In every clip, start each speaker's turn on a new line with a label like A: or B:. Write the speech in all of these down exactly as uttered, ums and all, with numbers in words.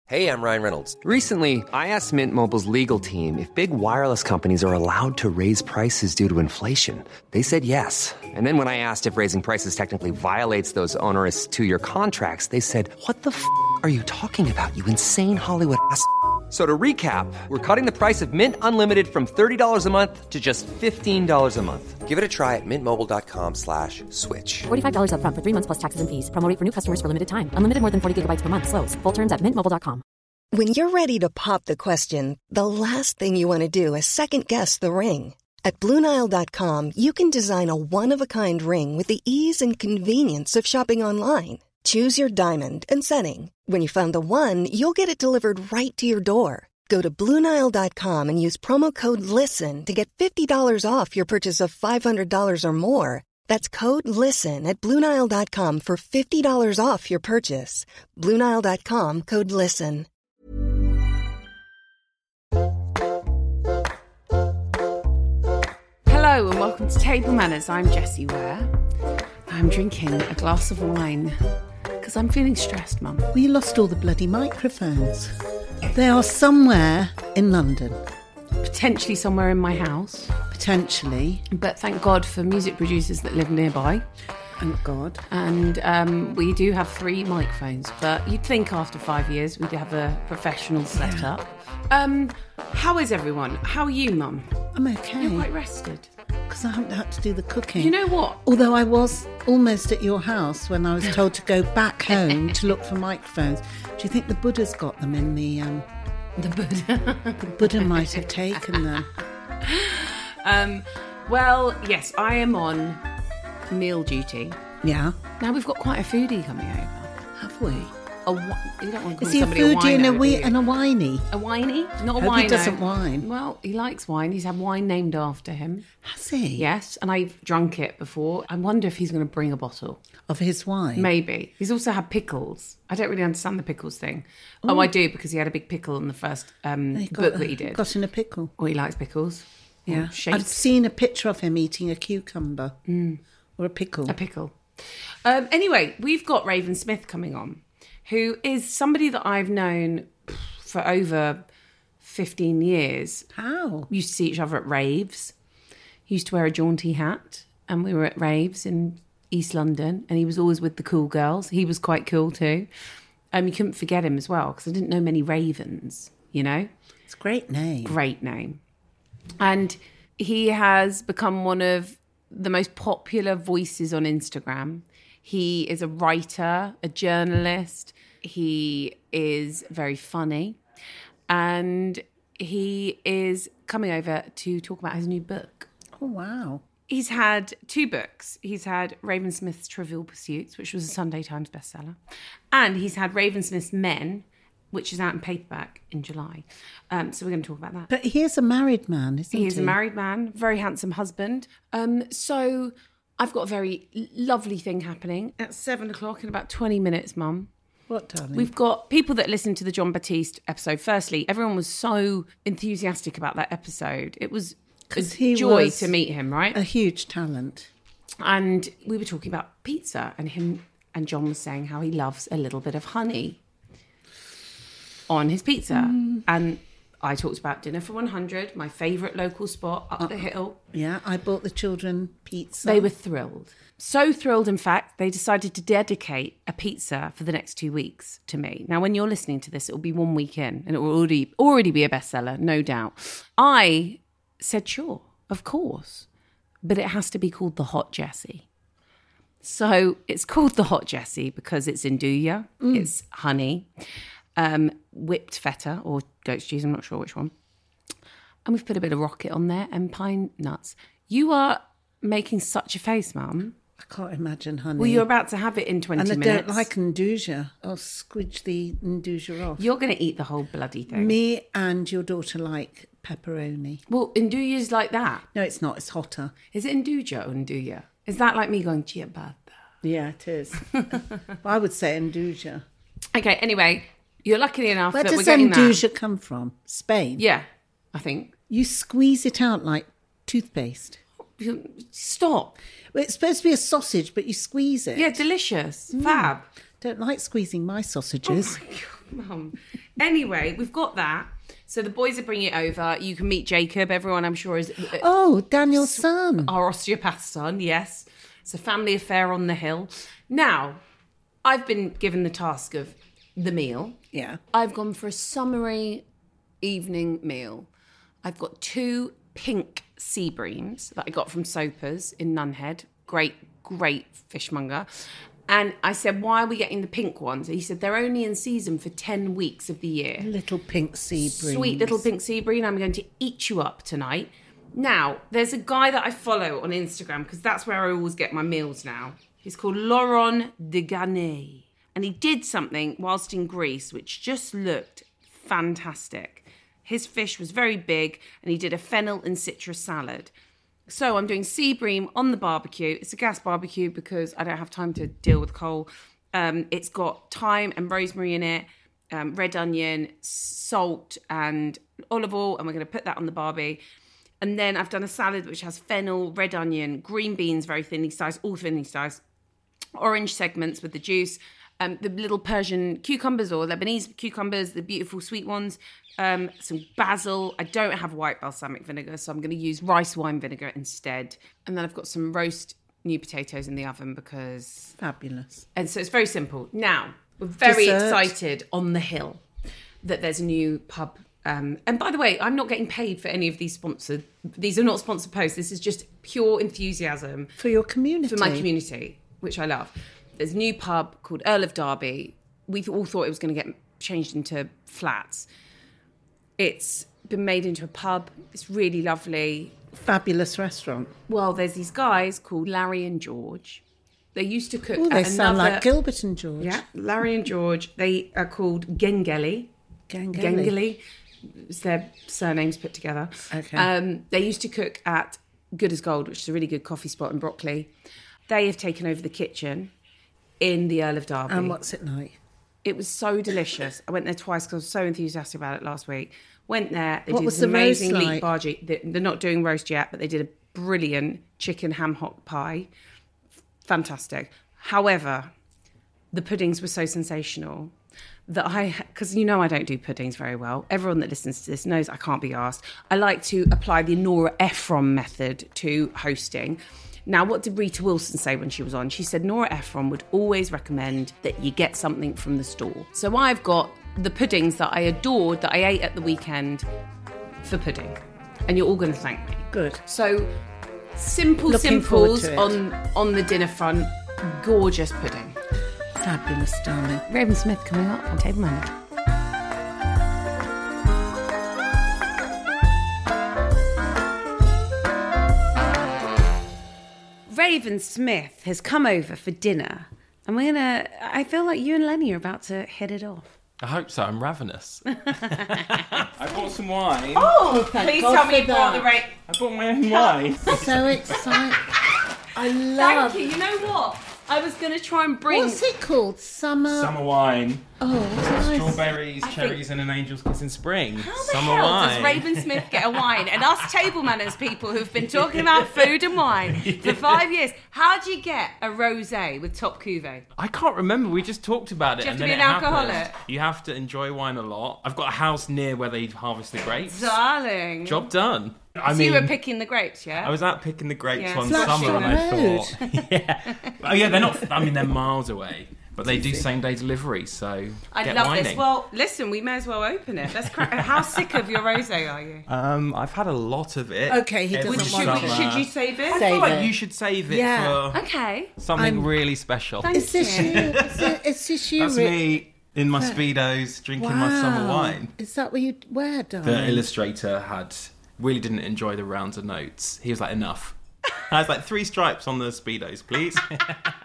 A: Hey, I'm Ryan Reynolds.
B: Recently, I asked Mint Mobile's legal team if big wireless companies are allowed to raise prices due to inflation. They said yes. And then when I asked if raising prices technically violates those onerous two-year contracts, they said, what the f*** are you talking about, you insane Hollywood ass f- So to recap, we're cutting the price of Mint Unlimited from thirty dollars a month to just fifteen dollars a month.
A: Give it a try at mintmobile.com slash switch.
C: forty-five dollars up front for three months plus taxes and fees. Promo rate for new customers for limited time. Unlimited more than forty gigabytes per month. Slows full terms at mint mobile dot com.
D: When you're ready to pop the question, the last thing you want to do is second-guess the ring. At Blue Nile dot com, you can design a one-of-a-kind ring with the ease and convenience of shopping online. Choose your diamond and setting. When you find the one, you'll get it delivered right to your door. Go to Blue Nile dot com and use promo code LISTEN to get fifty dollars off your purchase of five hundred dollars or more. That's code LISTEN at Blue Nile dot com for fifty dollars off your purchase. Blue Nile dot com, code LISTEN.
E: Hello and welcome to Table Manners. I'm Jessie Ware. I'm drinking a glass of wine because I'm feeling stressed, Mum.
F: We lost all the bloody microphones. They are somewhere in London.
E: Potentially somewhere in my house.
F: Potentially.
E: But thank God for music producers that live nearby.
F: Thank God.
E: And um, we do have three microphones, but you'd think after five years we'd have a professional setup. Yeah. Um, how is everyone? How are you, Mum?
F: I'm okay.
E: You're quite rested.
F: Because I haven't had to do the cooking.
E: You know what?
F: Although I was almost at your house when I was told to go back home to look for microphones. Do you think the Buddha's got them in the... Um,
E: the Buddha?
F: The Buddha might have taken them.
E: Um, well, yes, I am on meal duty.
F: Yeah.
E: Now we've got quite a foodie coming over.
F: Have we?
E: A, you don't want to call
F: Is he a
E: somebody
F: foodie
E: a
F: and a,
E: wino,
F: wee- and a winey?
E: A winey? Not a
F: Hope
E: wino.
F: he doesn't wine.
E: Well, he likes wine. He's had wine named after him.
F: Has he?
E: Yes, and I've drunk it before. I wonder if he's going to bring a bottle.
F: Of his wine?
E: Maybe. He's also had pickles. I don't really understand the pickles thing.
F: Ooh.
E: Oh, I do, because he had a big pickle in the first um,
F: got,
E: book that he did.
F: Got in a pickle.
E: Oh, he likes pickles.
F: Yeah.
E: Shapes.
F: I've seen a picture of him eating a cucumber.
E: Mm.
F: Or a pickle.
E: A pickle. Um, anyway, we've got Raven Smith coming on, who is somebody that I've known for over fifteen years.
F: How?
E: We used to see each other at raves. He used to wear a jaunty hat, and we were at raves in East London, and he was always with the cool girls. He was quite cool too. Um, you couldn't forget him as well, because I didn't know many Ravens, you know?
F: It's a great name.
E: Great name. And he has become one of the most popular voices on Instagram. He is a writer, a journalist. He is very funny. And he is coming over to talk about his new book.
F: Oh, wow.
E: He's had two books. He's had Raven Smith's Trivial Pursuits, which was a Sunday Times bestseller. And he's had Raven Smith's Men, which is out in paperback in July. Um, so we're going to talk about that.
F: But he is a married man, isn't he?
E: He is a married man, very handsome husband. Um, so I've got a very lovely thing happening at seven o'clock in about twenty minutes, Mum.
F: What, darling?
E: We've got people that listened to the John Baptiste episode. Firstly, everyone was so enthusiastic about that episode. It was a
F: he
E: joy
F: was
E: to meet him, right?
F: A huge talent.
E: And we were talking about pizza, and him and John was saying how he loves a little bit of honey on his pizza. Mm. And I talked about Dinner for one hundred, my favourite local spot up uh, the hill.
F: Yeah, I bought the children pizza.
E: They were thrilled. So thrilled, in fact, they decided to dedicate a pizza for the next two weeks to me. Now, when you're listening to this, it will be one week in, and it will already, already be a bestseller, no doubt. I said, sure, of course. But it has to be called the Hot Jessie. So it's called the Hot Jessie because it's Nduja, mm. it's honey, um, whipped feta or goat's cheese, I'm not sure which one. And we've put a bit of rocket on there and pine nuts. You are making such a face, Mum.
F: I can't imagine honey.
E: Well, you're about to have it in twenty
F: and I
E: minutes.
F: And I don't like Nduja. I'll squidge the Nduja off.
E: You're going to eat the whole bloody thing.
F: Me and your daughter like pepperoni.
E: Well, Nduja's like that.
F: No, it's not. It's hotter.
E: Is it Nduja or Nduja? Is that like me going, ciabatta?
F: Yeah, it is. Well, I would say Nduja.
E: Okay, anyway, you're lucky enough
F: Where
E: that
F: does
E: we're getting
F: Nduja
E: that.
F: come from? Spain?
E: Yeah, I think.
F: You squeeze it out like toothpaste.
E: Stop.
F: Well, it's supposed to be a sausage, but you squeeze it.
E: Yeah, delicious. Mm. Fab.
F: Don't like squeezing my sausages.
E: Oh my God. Mum. Anyway, we've got that. So the boys are bringing it over. You can meet Jacob. Everyone, I'm sure, is... Uh,
F: Oh, Daniel's son.
E: Our osteopath son, yes. It's a family affair on the hill. Now, I've been given the task of the meal.
F: Yeah.
E: I've gone for a summery evening meal. I've got two pink sea breams that I got from Soper's in Nunhead. Great, great fishmonger. And I said, why are we getting the pink ones? And he said, they're only in season for ten weeks of the year.
F: Little pink sea bream.
E: Sweet little pink sea bream. I'm going to eat you up tonight. Now, there's a guy that I follow on Instagram because that's where I always get my meals now. He's called Laurent de Ganay. And he did something whilst in Greece which just looked fantastic. His fish was very big and he did a fennel and citrus salad. So I'm doing sea bream on the barbecue. It's a gas barbecue because I don't have time to deal with coal. Um, it's got thyme and rosemary in it, um, red onion, salt and olive oil, and we're going to put that on the barbie. And then I've done a salad which has fennel, red onion, green beans, very thinly sliced, all thinly sliced, orange segments with the juice, um, the little Persian cucumbers or Lebanese cucumbers, the beautiful sweet ones, um, some basil. I don't have white balsamic vinegar, so I'm going to use rice wine vinegar instead. And then I've got some roast new potatoes in the oven because...
F: Fabulous.
E: And so it's very simple. Now, we're very
F: Dessert.
E: excited on the hill that there's a new pub. Um, and by the way, I'm not getting paid for any of these sponsored... These are not sponsored posts. This is just pure enthusiasm.
F: For your community.
E: For my community, which I love. There's a new pub called Earl of Derby. We all thought it was going to get changed into flats. It's been made into a pub. It's really lovely.
F: Fabulous restaurant.
E: Well, there's these guys called Larry and George. They used to cook
F: Oh, they
E: at
F: sound
E: another...
F: like Gilbert and George.
E: Yeah, Larry and George. They are called Gengeli.
F: Gengeli.
E: Gengeli. It's their surnames put together.
F: Okay.
E: Um, they used to cook at Good as Gold, which is a really good coffee spot in Brockley. They have taken over the kitchen in the Earl of Derby.
F: And what's it like?
E: It was so delicious. I went there twice because I was so enthusiastic about it last week. Went there. They
F: What
E: did
F: was
E: this
F: the roast
E: amazing
F: like?
E: leek bhaji. They- They're not doing roast yet, but they did a brilliant chicken ham hock pie. Fantastic. However, the puddings were so sensational that I, because you know I don't do puddings very well. Everyone that listens to this knows I can't be asked. I like to apply the Nora Ephron method to hosting. Now, what did Rita Wilson say when she was on? She said Nora Ephron would always recommend that you get something from the store. So I've got the puddings that I adored that I ate at the weekend for pudding. And you're all going to thank me.
F: Good.
E: So simple
F: Looking forward
E: simples
F: to it.
E: on, on the dinner front. Gorgeous pudding.
F: Fabulous, darling.
E: Raven Smith coming up on Table Manners. Raven Smith has come over for dinner, and we're gonna. I feel like you and Lenny are about to hit it off.
G: I hope so. I'm ravenous. I bought some wine.
E: Oh,
F: thank
E: please
F: God
E: tell me
F: for
E: you brought
F: that.
E: the right.
G: I bought my own wine.
F: So exciting. I love...
E: Thank you. You know what? I was gonna try and bring.
F: What's it called? Summer...
G: Summer wine.
F: Oh, nice.
G: Strawberries,
E: I
G: cherries, and an angel's kiss in spring.
E: How the
G: Summer
E: hell
G: wine.
E: does Raven Smith get a wine? And us Table Manners people who've been talking about food and wine for five years, how do you get a rosé with top cuvée?
G: I can't remember. We just talked about it.
E: Do you have
G: and
E: to
G: then
E: be
G: it
E: an
G: happened.
E: alcoholic?
G: You have to enjoy wine a lot. I've got a house near where they harvest the grapes.
E: Darling.
G: Job done. I
E: so
G: mean,
E: you were picking the grapes, yeah?
G: I was out picking the grapes
E: Yeah.
G: one
E: Blackstone
G: summer, and I
F: Road.
G: thought, yeah, oh yeah, they're not. I mean, they're miles away, but they do same day delivery. So
E: I
G: get
E: love
G: whining.
E: this. Well, listen, we may as well open it. Let's crack. How sick of your rosé are you?
G: Um, I've had a lot of it.
F: Okay, he
G: every
F: doesn't
E: Should,
F: want
E: we,
F: it.
G: summer.
E: should you save it?
G: I
F: Save
G: feel like
F: it.
G: you should save it
F: Yeah.
G: for
E: Okay.
G: something
F: I'm-
G: really special.
E: Thank
F: Is this you? Is, it, is this you,
G: That's
F: Rick?
G: me in my speedos drinking my summer wine.
F: Is that what you wear, darling?
G: The illustrator had really didn't enjoy the rounds of notes. He was like, enough. I was like, three stripes on the speedos, please.
F: Oh,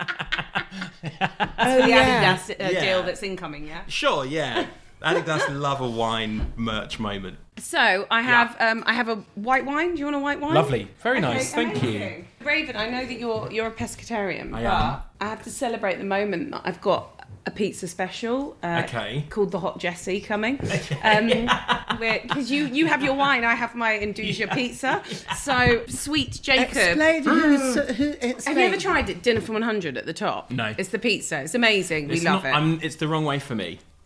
E: The
F: yeah.
E: Adidas uh,
G: Yeah.
E: deal that's incoming, yeah?
G: Sure, yeah. Adidas love a wine merch moment.
E: So I have um, I have a white wine. Do you want a white wine?
G: Lovely. Very
E: Okay,
G: nice. Thank you.
E: amazing. Raven, I know that you're you're a pescatarian.
G: I
E: but
G: am.
E: I have to celebrate the moment that I've got a pizza special. Uh,
G: Okay.
E: Called the Hot Jessie coming. Because you you have your wine, I have my Induja pizza. So sweet Jacob.
F: Explain who's... Who, explain.
E: Have you ever tried it? Dinner for one hundred at the top.
G: No.
E: It's the pizza. It's amazing. We
G: It's
E: love
G: not,
E: it.
G: I'm, it's the wrong way for me.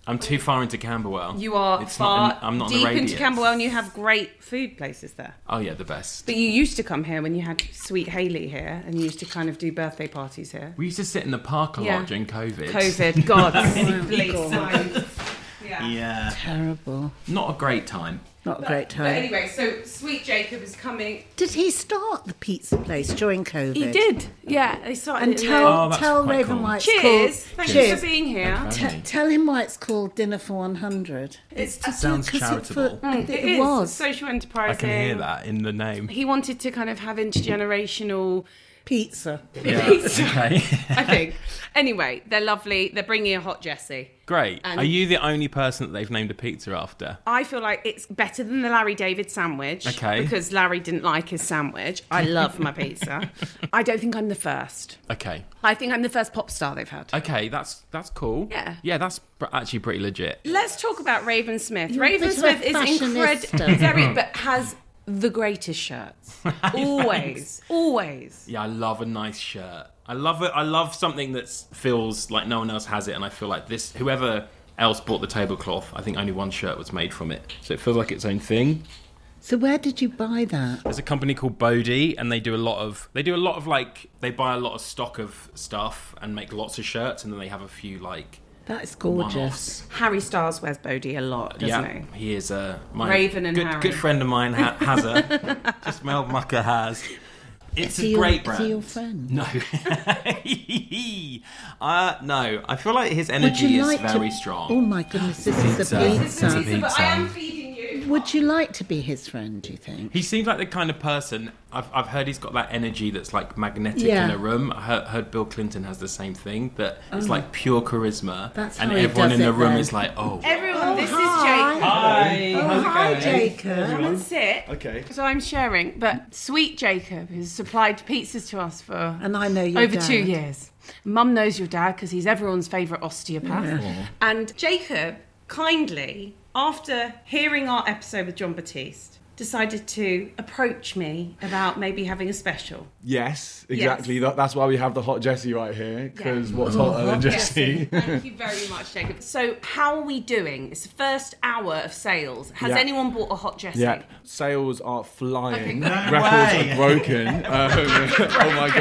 G: I'm too far into Camberwell.
E: You are
G: It's
E: far
G: not in, I'm not
E: deep
G: in the radius.
E: into Camberwell, and you have great food places there.
G: Oh yeah, the best.
E: But you used to come here when you had Sweet Hayley here, and you used to kind of do birthday parties here.
G: We used to sit in the park a
E: Yeah.
G: lot during COVID.
E: COVID, God, please.
F: God.
E: Yeah.
G: Yeah.
F: Terrible.
G: Not a great time.
F: Not a great time.
E: But anyway, so Sweet Jacob is coming.
F: Did he start the pizza place during COVID?
E: He did, yeah. They started
F: And
E: it in
F: tell,
G: Oh, that's
F: tell
G: quite
F: Raven
G: cool.
F: why it's
E: Cheers!
F: called...
E: Thank
F: Cheers.
E: you for being here.
F: T- tell him why it's called Dinner for one hundred. It's to do-
G: sounds
F: 'cause it
G: charitable.
F: for-
E: Mm,
F: It,
E: it is
F: was.
E: social enterprising.
G: I can hear that in the name.
E: He wanted to kind of have intergenerational
F: Pizza.
G: Yeah.
E: pizza,
G: Okay.
E: I think. Anyway, they're lovely. They're bringing a hot Jessie.
G: Great.
E: And-
G: Are you the only person that they've named a pizza after?
E: I feel like it's better than the Larry David sandwich.
G: Okay.
E: Because Larry didn't like his sandwich. I love my pizza. I don't think I'm the first.
G: Okay.
E: I think I'm the first pop star they've had.
G: Okay, that's that's cool.
E: Yeah.
G: Yeah, that's pr- actually pretty legit.
E: Let's talk about Raven Smith.
F: You're a
E: Raven
F: bit of
E: Smith
F: a
E: is
F: fashionista.
E: incredible, very, but has the greatest shirts. Always, always.
G: Yeah, I love a nice shirt. I love it. I love something that feels like no one else has it, and I feel like this. Whoever else bought the tablecloth, I think only one shirt was made from it, so it feels like its own thing.
F: So where did you buy that?
G: There's a company called Bodhi, and they do a lot of. They do a lot of like. They buy a lot of stock of stuff and make lots of shirts, and then they have a few like.
F: That is gorgeous.
G: one-offs.
E: Harry Styles wears Bodhi a lot, doesn't
G: Yeah,
E: he?
G: he is a my
E: Raven and
G: good,
E: Harry.
G: good friend of mine ha- has a. Just Mel Mucker has. It's
F: Is he
G: a
F: your-
G: great
F: is
G: brand.
F: he your friend?
G: No, uh, no. I feel like his
F: Would
G: energy
F: you
G: is
F: like
G: very
F: to...
G: strong.
F: Oh my goodness, this is the
G: Pizza.
F: pizza.
G: Pizza.
E: But I am feeding you.
F: Would you like to be his friend, do you think?
G: He seems like the kind of person. I've I've heard he's got that energy that's like magnetic
F: Yeah.
G: in a room. I heard, heard Bill Clinton has the same thing. That it's like pure charisma,
F: That's
G: and
F: how he
G: everyone
F: does
G: in the
F: it,
G: room
F: though.
G: is like, oh.
E: Everyone, this
F: hi.
E: is Jacob.
G: Hi.
F: Oh, hi, Jacob.
E: Come and sit.
H: Okay.
E: So I'm sharing, but Sweet Jacob has supplied pizzas to us for
F: And I know your
E: over
F: dad.
E: two years. Mum knows your dad because he's everyone's favourite osteopath. And Jacob kindly, after hearing our episode with John Batiste, decided to approach me about maybe having a special.
H: Yes, exactly. That, that's why we have the hot Jessie right here. Because
E: Yeah.
H: what's hotter than Jessie?
E: Thank you very much, Jacob. So how are we doing? It's the first hour of sales. Has
H: Yeah.
E: anyone bought a hot Jessie?
H: Yeah, sales are flying.
E: Okay.
H: Records are broken. Um, oh my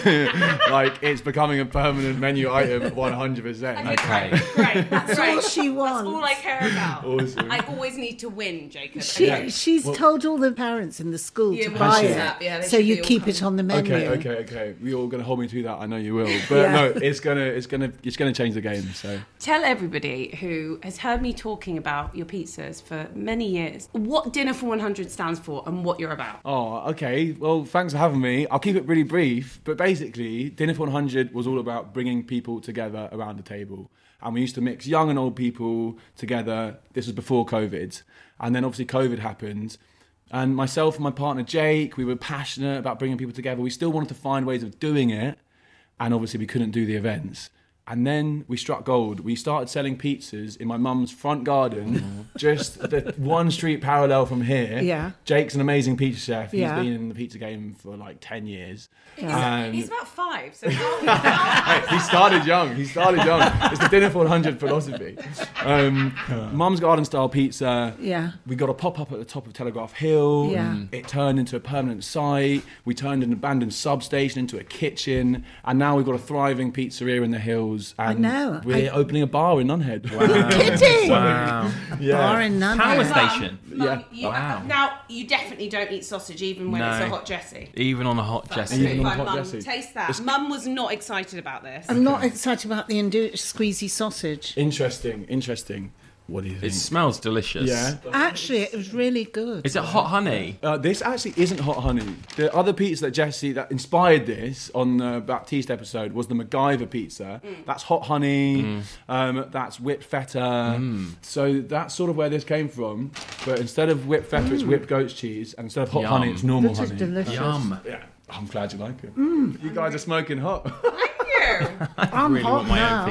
H: god! Like it's becoming a permanent menu item, one hundred percent.
G: Okay.
E: Great. That's
F: That's all
E: great.
F: she
E: That's
F: wants.
E: all I care about.
H: Awesome.
E: I always need to win, Jacob.
F: She,
H: Yeah.
F: She's
H: Well-
F: told all the parents in the school
E: Yeah,
F: to
E: well,
F: buy
H: she's
F: it,
E: up, yeah, they
F: so
E: should
F: you
E: be all
F: keep it
E: coming.
F: on the menu.
H: Okay, okay, okay. You're all gonna hold me to that. I know you will. But
F: Yeah.
H: no, it's gonna, it's gonna, it's gonna change the game. So
E: Tell everybody who has heard me talking about your pizzas for many years what Dinner for one hundred stands for and what you're about.
H: Oh, okay. Well, thanks for having me. I'll keep it really brief. But basically, Dinner for one hundred was all about bringing people together around the table. And we used to mix young and old people together. This was before COVID. And then obviously COVID happened. And myself and my partner Jake, we were passionate about bringing people together. We still wanted to find ways of doing it. And obviously we couldn't do the events. And then we struck gold. We started selling pizzas in my mum's front garden, just the one street parallel from here.
F: Yeah.
H: Jake's an amazing pizza chef. He's
F: Yeah.
H: been in the pizza game for like ten years.
E: He's,
H: And
E: he's about five, so how
H: he started young. He started young. It's the Dinner for one hundred philosophy. Um, Mum's garden style pizza.
F: Yeah.
H: We got a pop up at the top of Telegraph Hill.
F: Yeah. Mm.
H: It turned into a permanent site. We turned an abandoned substation into a kitchen, and now we've got a thriving pizzeria in the hills. And
F: know.
H: We're
F: I-
H: opening a bar in Nunhead.
F: You're kidding!
G: Wow.
H: Yeah.
F: Bar in Nunhead.
G: Power
E: Mum,
G: station.
E: Mum,
H: Yeah.
E: you,
G: Wow.
E: Now, you definitely don't eat sausage even when it's
G: No.
E: a hot Jessie.
G: Even on a hot Jessie.
H: Even on
E: Fine,
H: hot
E: Mum,
H: Jessie.
E: taste that. Mum was not excited about this.
F: I'm not excited about the Indo- squeezy sausage.
H: Interesting. Interesting. What do you think?
G: It smells delicious.
H: yeah.
F: Actually, it was really good.
G: Is it hot honey?
H: Uh, this actually isn't hot honey. The other pizza that Jessie that inspired this on the Baptiste episode was the MacGyver pizza. That's hot honey. Um, that's whipped feta. So that's sort of where this came from. But instead of whipped feta, it's whipped goat's cheese, and instead of hot
G: Yum.
H: honey, it's normal
F: That is
H: honey.
F: delicious.
G: Yum.
H: Yeah, I'm glad you like it. You guys are smoking hot.
F: I'm
G: really
F: hot
G: want my
F: now.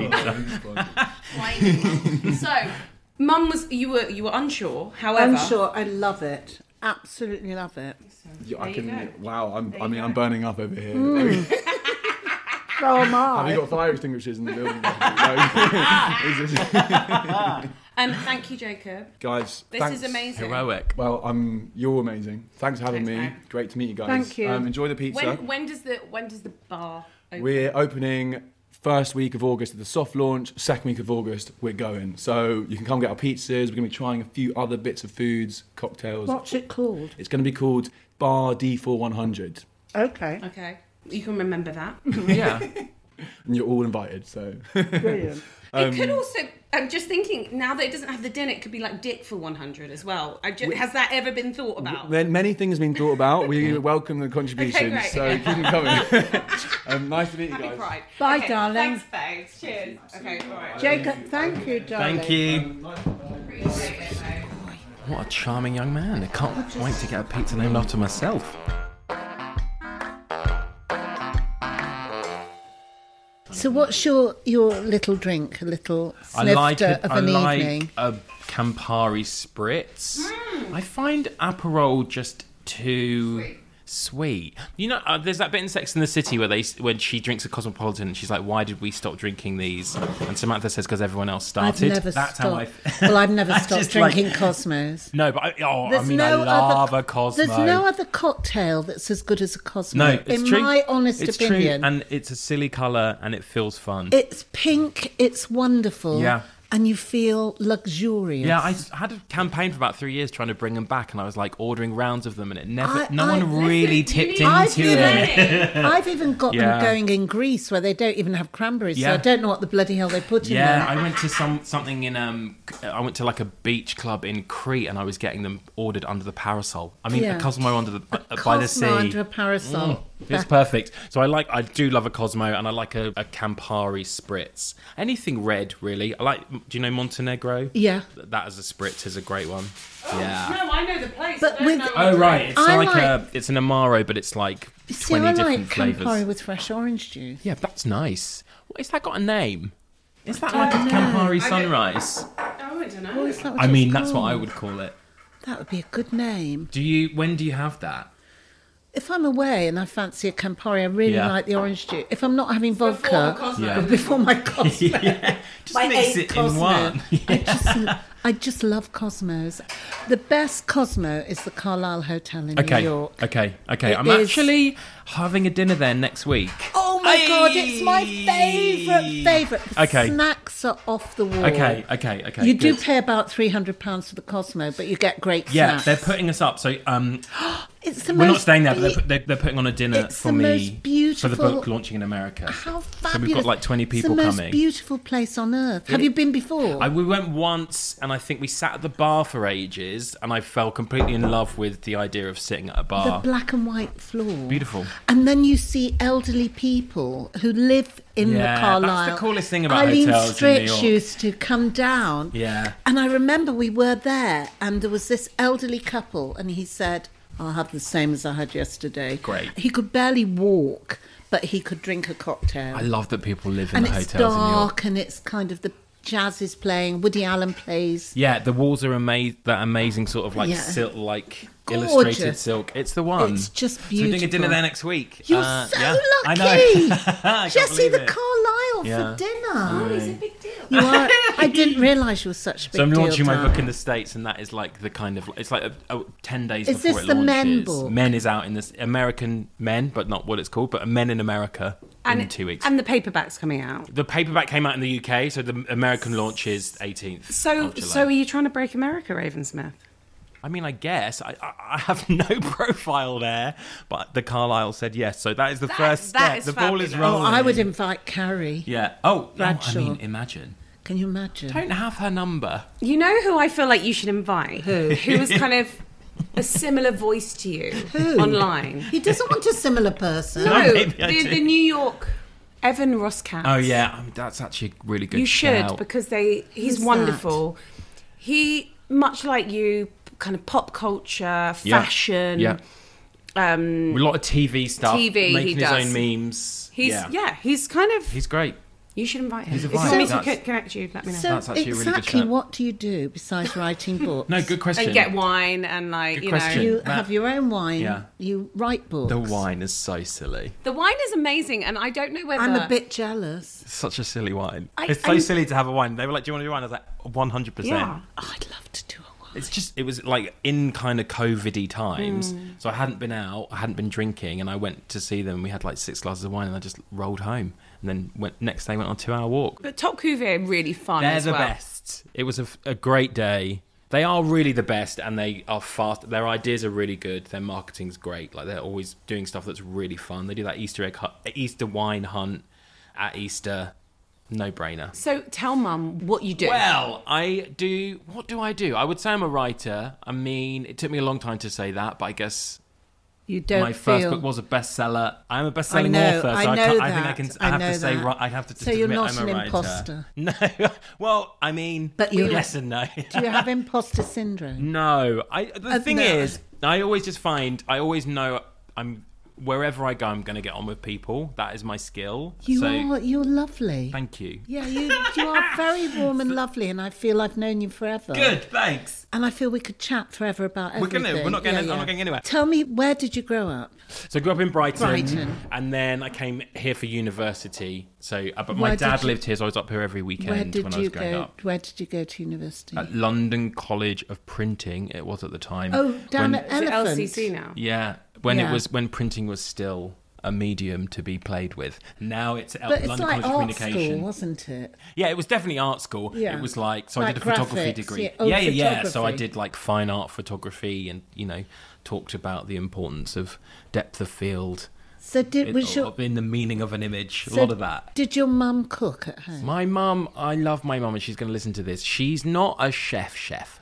G: own pizza.
E: So, Mum was you were you were unsure. However,
F: I'm sure I love it. Absolutely love it.
H: Yeah, I
E: There you
H: can.
E: go.
H: Wow, I'm, I
E: you
H: mean,
E: go.
H: I'm burning up over here.
F: So am
H: Have
F: I.
H: you got fire extinguishers in the building? No. Is this-
E: Um, thank you, Jacob.
H: Guys,
E: This
H: thanks.
E: is amazing.
G: Heroic.
H: Well, um, you're amazing. Thanks for having
E: Thanks,
H: me.
E: mate.
H: Great to meet you guys.
F: Thank you.
H: Um, enjoy the pizza.
E: When when does the when does the bar open?
H: We're opening first week of August at the soft launch. Second week of August, we're going. So you can come get our pizzas. We're going to be trying a few other bits of foods, cocktails.
F: What's it called?
H: It's going to be called Bar D four one hundred.
F: Okay.
E: Okay, you can remember that.
G: Yeah.
H: And you're all invited, so...
F: Brilliant.
E: it could also. I'm just thinking now that it doesn't have the din. It could be like Dick for one hundred as well. I just, has that ever been thought about?
H: Then many things have been thought about. We welcome the contributions,
E: great.
H: so keep them coming. um, nice to meet you
E: Happy
H: guys.
E: Pride.
F: Bye,
E: Okay,
F: darling.
E: Thanks, babes. Cheers. Okay, all right.
F: Jacob, thank you, darling.
G: Thank you.
E: Appreciate it, babe.
G: What a charming young man. I can't wait to get a pizza named after myself.
F: So what's your, your little drink, a little
G: I
F: snifter
G: like a,
F: of
G: I
F: an
G: like
F: evening?
G: a Campari spritz. I find Aperol just too sweet. You know, uh, there's that bit in Sex and the City where they when she drinks a Cosmopolitan and she's like, "Why did we stop drinking these?" And Samantha says, "Because everyone else
F: I've
G: started."
F: never
G: That's
F: stopped.
G: how I.
F: Well, I've never
G: I
F: stopped
G: just like-
F: drinking Cosmos.
G: No, but I, oh,
F: There's
G: I mean,
F: no
G: I love
F: other,
G: a Cosmo.
F: There's no other cocktail that's as good as a Cosmo.
G: No, it's
F: in
G: true.
F: my honest
G: it's
F: opinion.
G: true, and it's a silly colour, and it feels fun.
F: It's pink, it's wonderful.
G: Yeah.
F: And you feel luxurious.
G: Yeah, I had a campaign for about three years trying to bring them back, and I was like ordering rounds of them, and it never.
F: I-
G: no
F: I-
G: one really
E: Listen, you
G: tipped
E: need-
F: I've
G: into
F: even,
G: it.
F: I've even got
G: Yeah.
F: them going in Greece where they don't even have cranberries, so
G: Yeah.
F: I don't know what the bloody hell they put in
G: Yeah,
F: there.
G: I went to some something in um, I went to like a beach club in Crete, and I was getting them ordered under the parasol. I mean,
F: Yeah.
G: a Cosmo under the
F: A
G: by the sea.
F: Cosmo under a parasol.
G: Mm, it's perfect. So I like, I do love a Cosmo, and I like a, a Campari spritz. Anything red, really. I like. Do you know Montenegro?
F: Yeah.
G: That as a spritz is a great one. Yeah.
E: No, I know the place.
F: But
E: I don't
F: with-
E: know
G: Oh
E: what
G: right,
E: it
G: it's
F: I
G: like,
F: like-
G: a it's an Amaro, but it's like
F: See,
G: twenty
F: I
G: different
F: like
G: flavors.
F: Campari with fresh orange juice.
G: Yeah, that's nice. What, is that got a name? Is that like a Campari Sunrise?
E: Oh, I don't know.
F: Oh, is that what
G: I mean,
F: it's
G: that's what I
F: called?
G: would call it.
F: That would be a good name.
G: Do you? When do you have that?
F: If I'm away and I fancy a Campari, I really
G: Yeah.
F: like the orange juice. If I'm not having
E: Before
F: vodka,
E: the Cosmo.
G: Yeah.
F: before my Cosmo,
G: Yeah, just
F: my
G: mix
F: eighth
G: it
F: Cosmo.
G: in one.
F: I just, I just love Cosmos. The best Cosmo is the Carlisle Hotel in
G: Okay,
F: New York.
G: okay, okay.
F: It
G: I'm
F: is-
G: actually having a dinner there next week.
F: Oh my
G: Aye.
F: god, it's my favourite, favourite. The
G: Okay.
F: snacks are off the wall.
G: Okay, okay, okay.
F: You do
G: good.
F: pay about three hundred pounds for the Cosmo, but you get great
G: Yeah,
F: snacks.
G: they're putting us up. So um,
F: It's the
G: we're not
F: most
G: staying there, but
F: be-
G: they're, put- they're, they're putting on a dinner
F: It's
G: for
F: the
G: me
F: most
G: for the
F: beautiful-
G: book launching in America.
F: How fabulous.
G: So we've got like twenty people
F: it's the most
G: coming.
F: beautiful place on earth. Have you been before?
G: I, we went once, and I think we sat at the bar for ages, and I fell completely in love with the idea of sitting at a
F: the
G: bar.
F: black and white floor.
G: Beautiful.
F: And then you see elderly people who live in
G: Yeah,
F: the
G: that's
F: Carlisle.
G: the coolest thing about
F: Eileen
G: hotels in New
F: Stritch
G: York.
F: used to come down.
G: Yeah.
F: And I remember we were there, and there was this elderly couple, and he said, I'll have the same as I had yesterday.
G: Great.
F: He could barely walk, but he could drink a cocktail.
G: I love that people live in
F: and
G: the
F: it's
G: hotels in New York.
F: dark, and it's kind of the jazz is playing, Woody Allen plays.
G: Yeah, the walls are ama- that amazing sort of like
F: Yeah.
G: silk, like
F: Gorgeous.
G: illustrated silk. It's the one.
F: It's just
G: So we're doing a dinner
F: beautiful.
G: there next week.
F: You're
G: Uh,
F: so
G: yeah. I
F: lucky.
G: know. I can't
F: Jessie,
G: believe
F: the
G: it.
F: Carlisle
G: Yeah.
F: for dinner.
E: Oh, it's a big deal.
F: You are. I didn't realise you were such a big
G: So I'm
F: deal.
G: launching my
F: Dan.
G: book in the States, and that is like the kind of it's like a, a, ten days
F: Is
G: before
F: this
G: it
F: the
G: launches.
F: men book?
G: Men is out in this American Men, but not what it's called, but Men in America in
E: And,
G: two weeks.
E: and the paperback's coming out.
G: The paperback came out in the U K, so the American launch is eighteenth.
E: So,
G: of July.
E: so are you trying to break America, Ravensmith?
G: I mean, I guess I, I, I have no profile there, but the Carlisle said yes, so that is the
E: That-
G: first
E: that
G: step.
E: is
G: The ball is
E: fabulous.
F: Oh,
G: rolling.
F: I would invite Carrie.
G: Yeah. Oh, no, I
F: Bradshaw.
G: mean, imagine.
F: Can you imagine?
G: Don't have her number.
E: You know who I feel like you should invite?
F: Who?
E: Who was kind of a similar voice to you
F: Who?
E: online?
F: He doesn't want a similar person.
E: No,
G: maybe I
E: the,
G: do.
E: the New York Evan Rosscat.
G: Oh yeah, I mean, that's actually a really good.
E: You should
G: shout.
E: because they he's
F: Who's
E: wonderful. He much like you, kind of pop culture,
G: Yeah.
E: fashion.
G: Yeah.
E: Um,
G: A lot of T V stuff.
E: T V, he
G: making his
E: does.
G: own memes.
E: he's
G: yeah.
E: yeah. he's kind of
G: He's great.
E: You should invite him.
G: He's a
E: If you want me
G: vibe.
E: to
G: That's-
E: co- connect you, let me know.
F: So
G: That's actually a really good
F: exactly
G: shout.
F: what do you do besides writing books?
G: No, good question.
E: and get wine and like,
G: Good
E: you
G: question.
E: know.
F: You
G: That-
F: have your own wine.
G: Yeah.
F: You write books.
G: The wine is so silly.
E: The wine is amazing, and I don't know whether
F: I'm a bit jealous.
G: It's such a silly wine.
E: I-
G: it's so
E: I'm-
G: silly to have a wine. They were like, "Do you want to do wine?" I was like, one hundred percent.
E: Yeah.
F: Oh, I'd love to do a wine.
G: It's just, it was like in kind of COVID-y times.
E: Mm.
G: So I hadn't been out, I hadn't been drinking, and I went to see them. We had like six glasses of wine, and I just rolled home. And then went, next day went on a two-hour walk.
E: But Top Cuvée are really fun
G: They're
E: as
G: the
E: well.
G: best. It was a, f- a great day. They are really the best, and they are fast. Their ideas are really good. Their marketing's great. Like they're always doing stuff that's really fun. They do that Easter egg, hu- Easter wine hunt at Easter. No brainer.
E: So tell Mum what you do.
G: Well, I do. What do I do? I would say I'm a writer. I mean, it took me a long time to say that, but I guess
F: You don't
G: my first
F: feel...
G: book was a bestseller. I'm a
F: I
G: best-selling
F: know,
G: author, so
F: I
G: I,
F: know
G: can't,
F: that.
G: I think I can. I,
F: I
G: have
F: know
G: to say.
F: that.
G: ri- I have to. Just
F: So you're
G: admit
F: not
G: I'm
F: an
G: a writer.
F: imposter?
G: No. Well, I mean,
F: But you-
G: yes and no.
F: Do you have imposter syndrome?
G: No, I. The
F: Uh,
G: thing
F: no.
G: is, I always just find I always know I'm wherever I go, I'm going to get on with people. That is my skill.
F: You
G: so,
F: are. You're lovely.
G: Thank you.
F: Yeah, you you are very warm and lovely, and I feel I've known you forever.
G: Good, thanks.
F: And I feel we could chat forever about
G: We're
F: everything.
G: gonna. We're not going.
F: Yeah,
G: I'm
F: yeah.
G: not going anywhere.
F: Tell me, where did you grow up?
G: So I grew up in Brighton,
F: Brighton.
G: and then I came here for university. So, uh, but my
F: Where did
G: dad
F: you-
G: lived here, so I was up here every weekend
F: Where
G: when
F: did
G: I was
F: you
G: growing
F: go?
G: up.
F: Where did you go to university?
G: At London College of Printing, it was at the time.
F: oh, down
G: when-
F: at
E: Is it
F: Elephant.
E: L C C now?
G: Yeah, when
F: Yeah.
G: it was when printing was still a medium to be played with. Now it's at
F: But it's
G: London
F: like
G: College of
F: art
G: Communication.
F: school, wasn't it?
G: Yeah, it was definitely art school.
F: Yeah.
G: It was like so I
F: Like
G: did a photography
F: graphics,
G: degree.
F: yeah. Oh,
G: yeah, yeah, yeah. So I
F: photography.
G: did like fine art photography, and you know talked about the importance of depth of field.
F: So did was
G: it,
F: your
G: in the meaning of an image.
F: so
G: a lot of that.
F: Did your mum cook at home?
G: My mum, I love my mum, and she's going to listen to this. She's not a chef chef.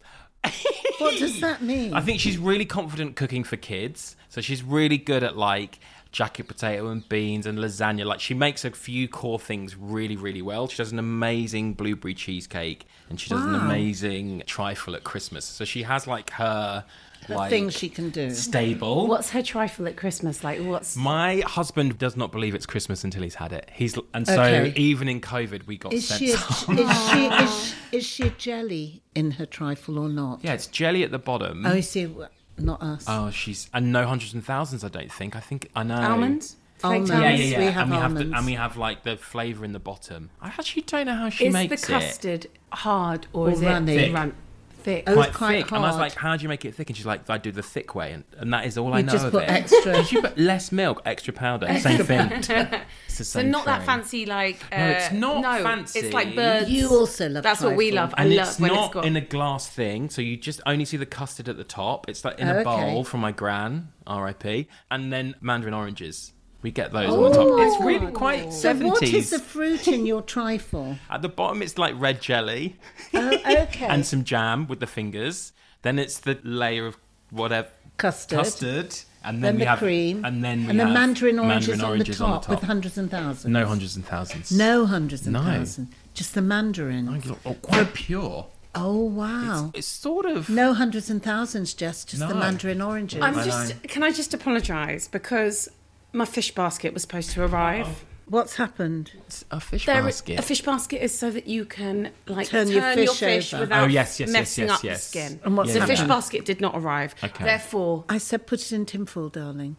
F: What does that mean?
G: I think she's really confident cooking for kids. So she's really good at like jacket potato and beans and lasagna. Like she makes a few core things really, really well. She does an amazing blueberry cheesecake, and she does an
F: Wow.
G: amazing trifle at Christmas. So she has like her,
F: Her
G: like
F: things she can do.
G: stable.
E: What's her trifle at Christmas? Like, what's...
G: My husband does not believe it's Christmas until he's had it. He's and so
F: Okay.
G: even in COVID we got
F: Is
G: sent
F: she, a,
G: some.
F: is she is, is she a jelly in her trifle or not?
G: Yeah, it's jelly at the bottom.
F: Oh, you see, not us.
G: Oh, she's and no hundreds and thousands. I don't think. I think I know
E: Almonds?
F: Almonds.
E: Flaked
G: Yeah,
E: almonds?
G: yeah, yeah.
F: We have
G: and we have
F: almonds.
G: the, and we have like the flavour in the bottom. I actually don't know how she
E: Is
G: makes
E: the
G: it.
E: custard hard or,
F: Or
E: is
F: runny?
E: it
F: Thick.
E: run- thick?
F: Oh,
G: Quite,
F: it's quite
G: thick, and I was
F: hard.
G: like, "How do you make it thick?" And she's like, "I do the thick way," and, and that is all I
F: You
G: know
F: just
G: of
F: put
G: it.
F: extra.
G: Did you put less milk, extra powder, same thing? It's the
E: So
G: same
E: not that
G: thing.
E: fancy, like... Uh,
G: No, it's not
E: no,
G: fancy.
E: It's like birds.
F: You also love
E: That's what we
F: trifle.
E: love. I
G: And
E: love
G: it's
E: when
G: not
E: it's got...
G: in a glass thing, so you just only see the custard at the top. It's like in
F: Oh,
G: a
F: okay.
G: bowl from my gran, R I P, and then mandarin oranges. We get those
F: Oh
G: on the top.
F: my
G: It's really
F: God.
G: quite
F: So
G: seventies.
F: what is the fruit in your trifle?
G: At the bottom, it's like red jelly
F: Oh, okay.
G: and some jam with the fingers. Then it's the layer of whatever
F: Custard.
G: custard, and
F: Then
G: then, we
F: the
G: have
F: cream.
G: and then we
F: and the
G: have
F: mandarin oranges,
G: mandarin
F: on,
G: oranges
F: the top, with hundreds and thousands.
G: No hundreds and thousands.
F: No hundreds and
G: No.
F: thousands. Just the mandarin.
G: Oh, quite pure.
F: Oh, wow.
G: It's sort of
F: No hundreds and thousands, Jess. Just the
G: No.
F: mandarin oranges.
E: I'm
G: I
E: just...
G: know.
E: Can I just apologise? Because my fish basket was supposed to arrive.
F: What's happened?
G: it's a fish
E: There,
G: basket.
E: a fish basket is so that you can like
F: Turn
E: turn,
F: your
E: your
F: fish
E: fish,
F: over.
E: without
G: Oh, yes, yes, yes,
E: messing
G: yes,
E: up
G: yes.
E: the skin.
F: And what's
E: the
F: happened?
E: fish basket did not arrive.
G: Okay.
E: Therefore,
F: I said put it in tinfoil, darling.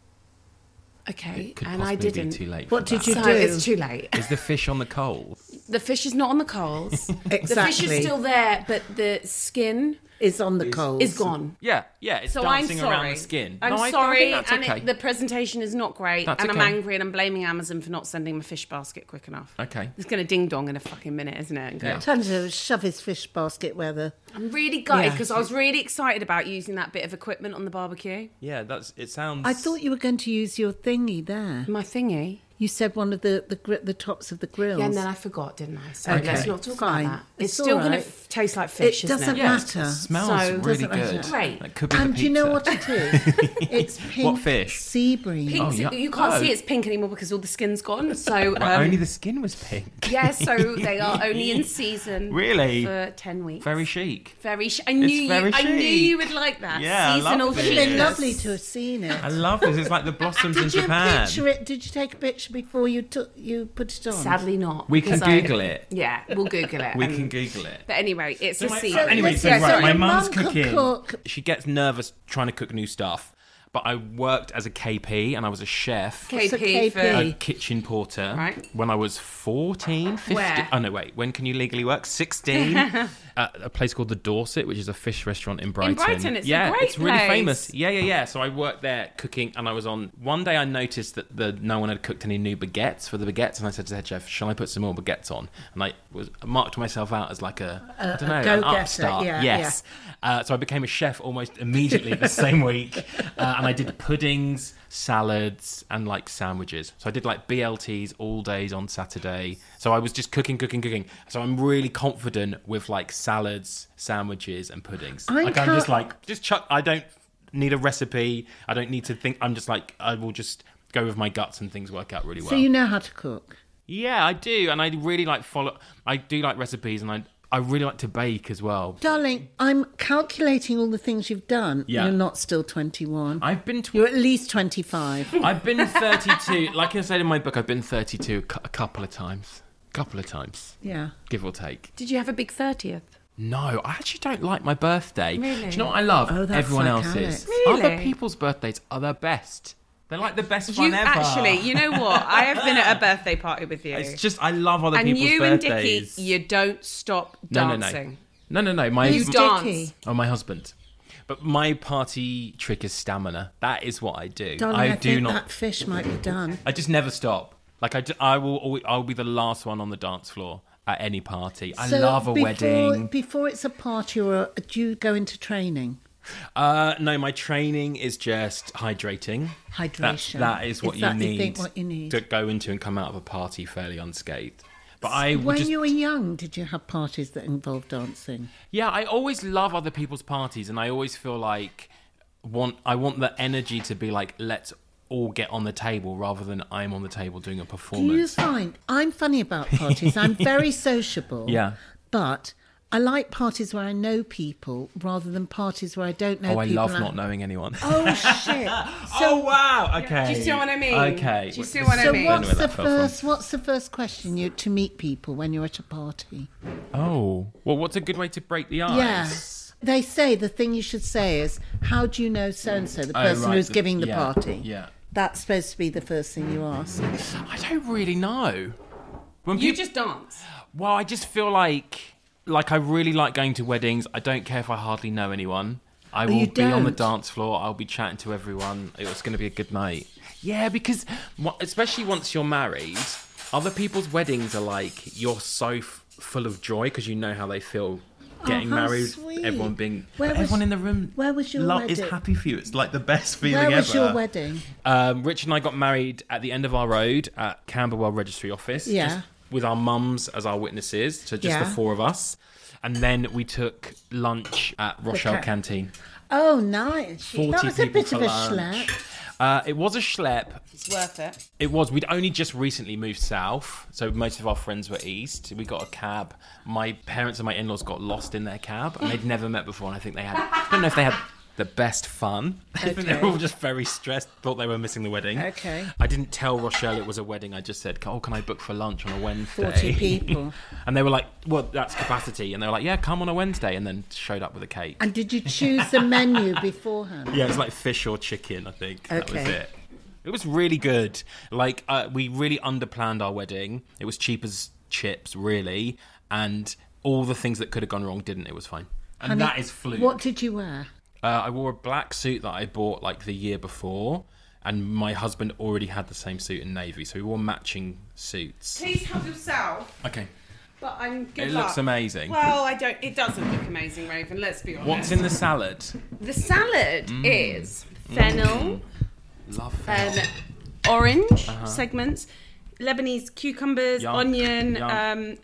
E: okay,
G: It could
E: and I
G: possibly
E: didn't.
G: be too late.
F: What
G: for
F: did
G: that.
F: you
E: So
F: do?
E: it's too late.
G: Is the fish on the coals?
E: The fish is not on the coals. The fish
F: Exactly.
E: is still there, but the skin
F: Is on the coals.
E: is gone.
G: Yeah, yeah. It's
E: So I'm
G: dancing
E: sorry.
G: around the skin.
E: I'm
G: No, I- I
E: sorry,
G: think that's
E: and
G: okay.
E: it, the presentation is not great,
G: That's
E: and I'm
G: okay.
E: angry, and I'm blaming Amazon for not sending my fish basket quick enough.
G: Okay.
E: It's going to ding dong in a fucking minute, isn't it? And go,
G: Yeah.
F: Tell him to shove his fish basket where the...
E: I'm really gutted
F: Yeah.
E: because I was really excited about using that bit of equipment on the barbecue.
G: Yeah, that's. It sounds.
F: I thought you were going to use your thingy there.
E: My thingy.
F: You said one of the the, gri- the tops of the grills.
E: Yeah, and then I forgot, didn't I? So
F: Okay.
E: let's not talk
F: Fine.
E: about that. It's,
F: It's
E: still
F: all
E: going to
F: right.
E: f- taste like fish,
F: It
E: isn't
F: doesn't
E: it?
G: Yeah,
F: matter.
G: it smells
E: So-
G: really
F: Doesn't
G: good.
F: matter.
E: Great.
G: That could be
F: And
G: the
F: do you know
G: pizza.
F: what it is? It's pink
G: What fish?
F: sea bream.
E: Pink,
G: Oh, yeah.
E: You can't
G: Oh.
E: see it's pink anymore because all the skin's gone. So
G: Right,
E: um,
G: only the skin was pink.
E: yeah, so they are only in season.
G: Really?
E: For ten weeks.
G: Very chic.
E: Very. Sh- I knew you.
G: very
E: I knew
G: chic.
E: you would like that.
G: Yeah, I
E: Seasonal
G: love
F: It's
G: this.
F: been
E: chic.
F: lovely to have seen it.
G: I love this. It's like the blossoms in
F: Did you
G: Japan.
F: picture it? Did you take a picture picture before you took you put it on?
E: Sadly not.
G: We can
E: because I-
G: Google it.
E: Yeah, we'll Google it.
G: We
E: and-
G: can Google it.
E: But anyway, it's
G: So
E: a
G: my-
E: scene.
G: so anyway, so
F: Yeah,
G: right,
F: sorry,
G: my
F: your
G: mum's
F: mum could
G: cooking.
F: cook.
G: She gets nervous trying to cook new stuff. But I worked as a K P and I was a chef.
F: What's a
E: K P for
F: K P?
G: A kitchen porter.
E: Right.
G: When I was fourteen, fifteen.
E: Where?
G: Oh, no, wait. When can you legally work? sixteen. At a place called The Dorset, which is a fish restaurant in Brighton.
E: Brighton, it's a
G: yeah,
E: great
G: it's really
E: place.
G: famous. Yeah, yeah, yeah. So I worked there cooking, and I was on. One day I noticed that the no one had cooked any new baguettes for the baguettes, and I said to the head chef, "Shall I put some more baguettes on?" And I was marked myself out as like a, I don't know,
F: a
G: an
F: go-getter,
G: upstart.
F: yeah,
G: yes. Uh, so I became a chef almost immediately the same week, uh, and I did puddings, salads, and like sandwiches. So I did like B L Ts all days on Saturday. So I was just cooking, cooking, cooking. So I'm really confident with like salads, sandwiches, and puddings.
F: I
G: like I'm just
F: can't-
G: like just chuck. I don't need a recipe. I don't need to think. I'm just like I will just go with my guts and things work out really well.
F: So you know how to cook.
G: Yeah, I do, and I really like follow. I do like recipes, and I I really like to bake as well.
F: Darling, I'm calculating all the things you've done.
G: Yeah.
F: You're not still twenty-one.
G: I've been. Tw-
F: You're at least twenty-five.
G: I've been thirty-two. Like I said in my book, I've been thirty-two a cou- a couple of times. Couple of times,
F: Yeah.
G: give or take.
E: Did you have a big thirtieth?
G: No, I actually don't like my birthday.
E: Really?
G: Do you know what I love?
F: Oh, that's
G: Everyone
F: like
G: else's.
F: Alex.
E: Really?
G: Other people's birthdays are the best. They're like the best fun
E: You
G: ever.
E: actually, you know what? I have been at a birthday party with you.
G: It's just I love other
E: and
G: people's
E: you and
G: birthdays.
E: Dickie, you don't stop
G: no, no,
E: dancing.
G: no, no, no, no. My
F: Who's
E: You dance.
F: Dickie?
G: oh, my husband. But my party trick is stamina. That is what I do.
F: Darling,
G: I,
F: I,
G: do
F: think
G: not.
F: that fish might be done.
G: I just never stop. Like I, d- I will. Always, I'll be the last one on the dance floor at any party. I
F: So
G: love a
F: before,
G: wedding.
F: Before it's a party, or a, do you go into training?
G: Uh, no, my training is just hydrating.
F: Hydration.
G: That, that is what
F: Is
G: you
F: that,
G: need.
F: you think, what you need?
G: to go into and come out of a party fairly unscathed. But I would
F: When
G: just,
F: you were young, did you have parties that involved dancing?
G: yeah, I always love other people's parties, and I always feel like want I want the energy to be like let's all get on the table rather than I'm on the table doing a
F: Do you
G: performance.
F: find I'm funny about parties? I'm very sociable.
G: Yeah.
F: But I like parties where I know people rather than parties where I don't know
G: Oh, I
F: people.
G: love not knowing anyone.
F: Oh shit!
G: oh wow! Okay.
E: Do you see what I mean?
G: Okay.
E: Do you see what I
F: So
E: mean?
G: Don't know
F: what's
G: where
F: the
G: that fell from.
F: first? What's the first question you to meet people when you're at a party?
G: Oh, well, what's a good way to break the ice?
F: Yes. They say the thing you should say is, "How do you know so and so, the
G: Oh,
F: person
G: right,
F: who's
G: the-
F: giving the
G: yeah,
F: party?"
G: yeah.
F: That's supposed to be the first thing you ask.
G: I don't really know. When
E: You
G: peop-
E: just dance.
G: Well, I just feel like like I really like going to weddings. I don't care if I hardly know anyone. I will
F: you
G: be on the
F: don't?
G: dance floor. I'll be chatting to everyone. It's going to be a good night. Yeah, because wha- especially once you're married, other people's weddings are like you're so f- full of joy because you know how they feel getting
F: how
G: married.
F: sweet.
G: Everyone being
F: Where was-
G: everyone in the room.
F: where was your
G: lo- is
F: wedding?
G: happy for you. It's like the best feeling
F: Where
G: ever.
F: was your wedding?
G: Um, Rich and I got married at the end of our road at Camberwell Registry Office.
F: Yeah.
G: just with our mums as our witnesses, so just
F: Yeah.
G: the four of us. And then we took lunch at Rochelle
F: ca-
G: Canteen.
F: Oh, nice.
G: forty
F: That was a
G: people
F: bit of
G: for
F: a
G: lunch.
F: schlep.
G: Uh, it was a schlep.
E: It's worth it.
G: It was. We'd only just recently moved south, so most of our friends were east. We got a cab. My parents and my in-laws got lost in their cab, and they'd never met before. And I think they had. I don't know if they had the best fun. I think they were all just very stressed. Thought they were missing the wedding.
F: Okay.
G: I didn't tell Rochelle it was a wedding. I just said, "Oh, can I book for lunch on a Wednesday?"
F: forty people.
G: And they were like, "Well, that's capacity." And they were like, "Yeah, come on a Wednesday." And then showed up with a cake.
F: And did you choose the menu beforehand?
G: Yeah, it was like fish or chicken, I think. That was
F: Okay.
G: it. It was really good. Like, uh, we really underplanned our wedding. It was cheap as chips, really. And all the things that could have gone wrong didn't. It was fine. And
F: Honey,
G: that is fluke.
F: What did you wear?
G: Uh, I wore a black suit that I bought, like, the year before. And my husband already had the same suit in navy. So we wore matching suits.
E: Please help yourself.
G: Okay.
E: But I'm good
G: It
E: luck.
G: looks amazing.
E: Well, I don't. It doesn't look amazing, Raven. Let's be honest.
G: What's in the salad?
E: The salad is fennel,
G: Love
E: um,
G: fennel.
E: orange segments, Lebanese cucumbers,
G: Yum.
E: onion,
G: Yum.
E: um,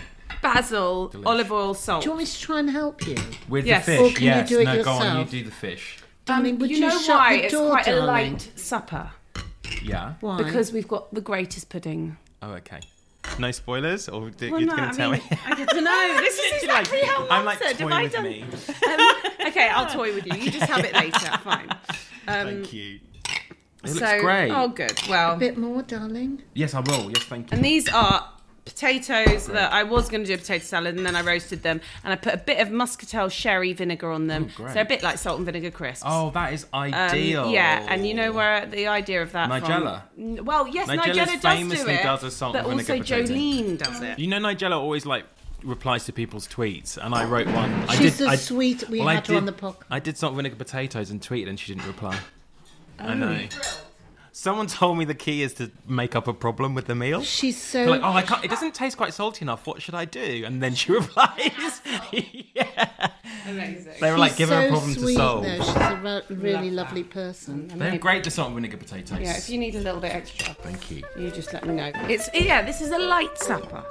E: basil,
G: Delish.
E: olive oil, salt.
F: Do you want me to try and help you?
G: With
E: Yes.
G: the fish,
F: Or can you
G: yes.
F: do it
G: no, go on, you
F: yourself?
G: do the fish.
F: Darling, would
E: you,
F: you
E: know
F: shut
E: why?
F: the
E: It's
F: door,
E: quite a
F: darling?
E: light supper
G: Yeah.
F: Why?
E: because we've got the greatest pudding.
G: Oh, okay. No spoilers, or do,
E: Well,
G: you're
E: no,
G: going
E: I
G: to tell
E: mean,
G: me?
E: I don't know. This is exactly how
G: I'm
E: Mum
G: like
E: said. Have
G: toy
E: I
G: with
E: done-
G: me.
E: Um, okay, I'll toy with you. You just have it later. Fine. Um,
G: Thank you. It looks
E: so,
G: great.
E: Oh, good. Well,
F: A bit more, darling.
G: Yes, I will. Yes, thank you.
E: and these are potatoes that I was going to do a potato salad, and then I roasted them, and I put a bit of muscatel sherry vinegar on them.
G: Oh, great.
E: So they're a bit like salt and vinegar crisps.
G: Oh, that is
E: Um,
G: ideal.
E: yeah, and you know where the idea of that
G: Nigella?
E: from? N- Well, yes,
G: Nigella's
E: Nigella does
G: famously
E: do it,
G: does a salt
E: but
G: and
E: also
G: vinegar potato.
E: Jolene does it.
G: You know, Nigella always like replies to people's tweets, and I wrote one. I
F: She's
G: did,
F: the
G: I,
F: sweet we
G: well, I
F: had her on
G: did-
F: the podcast.
G: I did salt and vinegar potatoes and tweeted, and she didn't reply.
F: Oh.
G: I know. Someone told me the key is to make up a problem with the meal.
F: She's so...
G: They're like, oh, I can't. It doesn't taste quite salty enough. What should I do? And then she replies, yeah.
E: Amazing.
G: They were like,
F: She's
G: give her a
F: so
G: problem
F: sweet,
G: to solve.
F: Though. She's a re- really
E: Love
F: lovely
E: that.
F: person.
G: They're great, the salt and vinegar potatoes.
E: Yeah, if you need a little bit extra,
G: Thank you.
E: you just let me know. It's yeah, this is a light supper.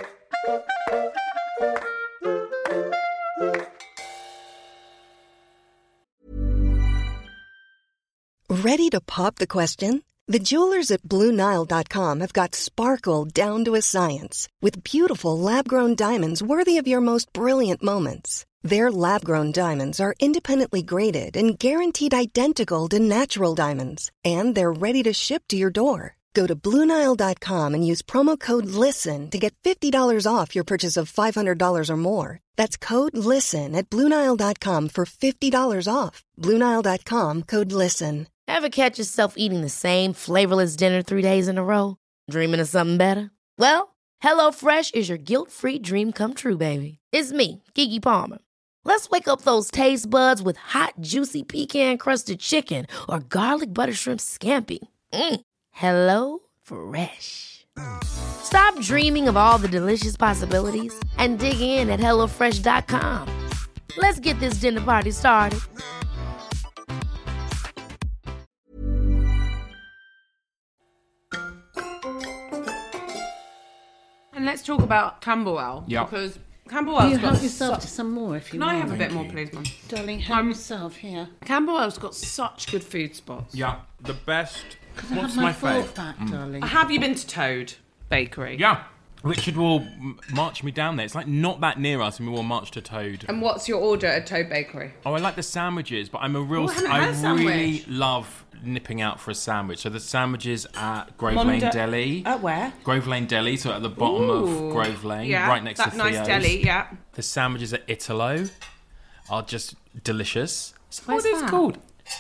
D: Ready to pop the question? The jewelers at Blue Nile dot com have got sparkle down to a science with beautiful lab-grown diamonds worthy of your most brilliant moments. Their lab-grown diamonds are independently graded and guaranteed identical to natural diamonds, and they're ready to ship to your door. Go to Blue Nile dot com and use promo code LISTEN to get fifty dollars off your purchase of five hundred dollars or more. That's code LISTEN at Blue Nile dot com for fifty dollars off. Blue Nile dot com, code LISTEN.
I: Ever catch yourself eating the same flavorless dinner three days in a row? Dreaming of something better? Well, HelloFresh is your guilt-free dream come true, baby. It's me, Keke Palmer. Let's wake up those taste buds with hot, juicy pecan-crusted chicken or garlic butter shrimp scampi. Mm. Hello Fresh. Stop dreaming of all the delicious possibilities and dig in at hello fresh dot com. Let's get this dinner party started.
E: And let's talk about Camberwell.
G: Yeah.
E: Because
F: You
E: Camberwell's got
F: help yourself
E: su-
F: to some more if you
E: Can I
F: want.
E: have a bit more, please, Mum?
F: Darling, help
E: Um,
F: yourself here.
E: Camberwell's got such good food spots.
G: Yeah, the best.
F: I
G: What's
F: have my,
G: my
F: fork
G: fave?
F: back, darling.
E: Have you been to Toad Bakery?
G: Yeah, Richard will m- march me down there. It's like not that near us, and we will march to Toad.
E: And what's your order at Toad Bakery?
G: Oh, I like the sandwiches, but I'm a real.
E: Oh, I haven't
G: I
E: had a sandwich.
G: really love nipping out for a sandwich. So the sandwiches at Grove
E: Mondo-
G: Lane Deli.
E: At where?
G: Grove Lane Deli, so at the bottom
E: Ooh.
G: of Grove Lane,
E: Yeah,
G: right next
E: that
G: to
E: nice
G: Theo's.
E: deli, yeah.
G: The sandwiches at Italo are just delicious.
E: Where's
G: what is it
E: that?
G: called?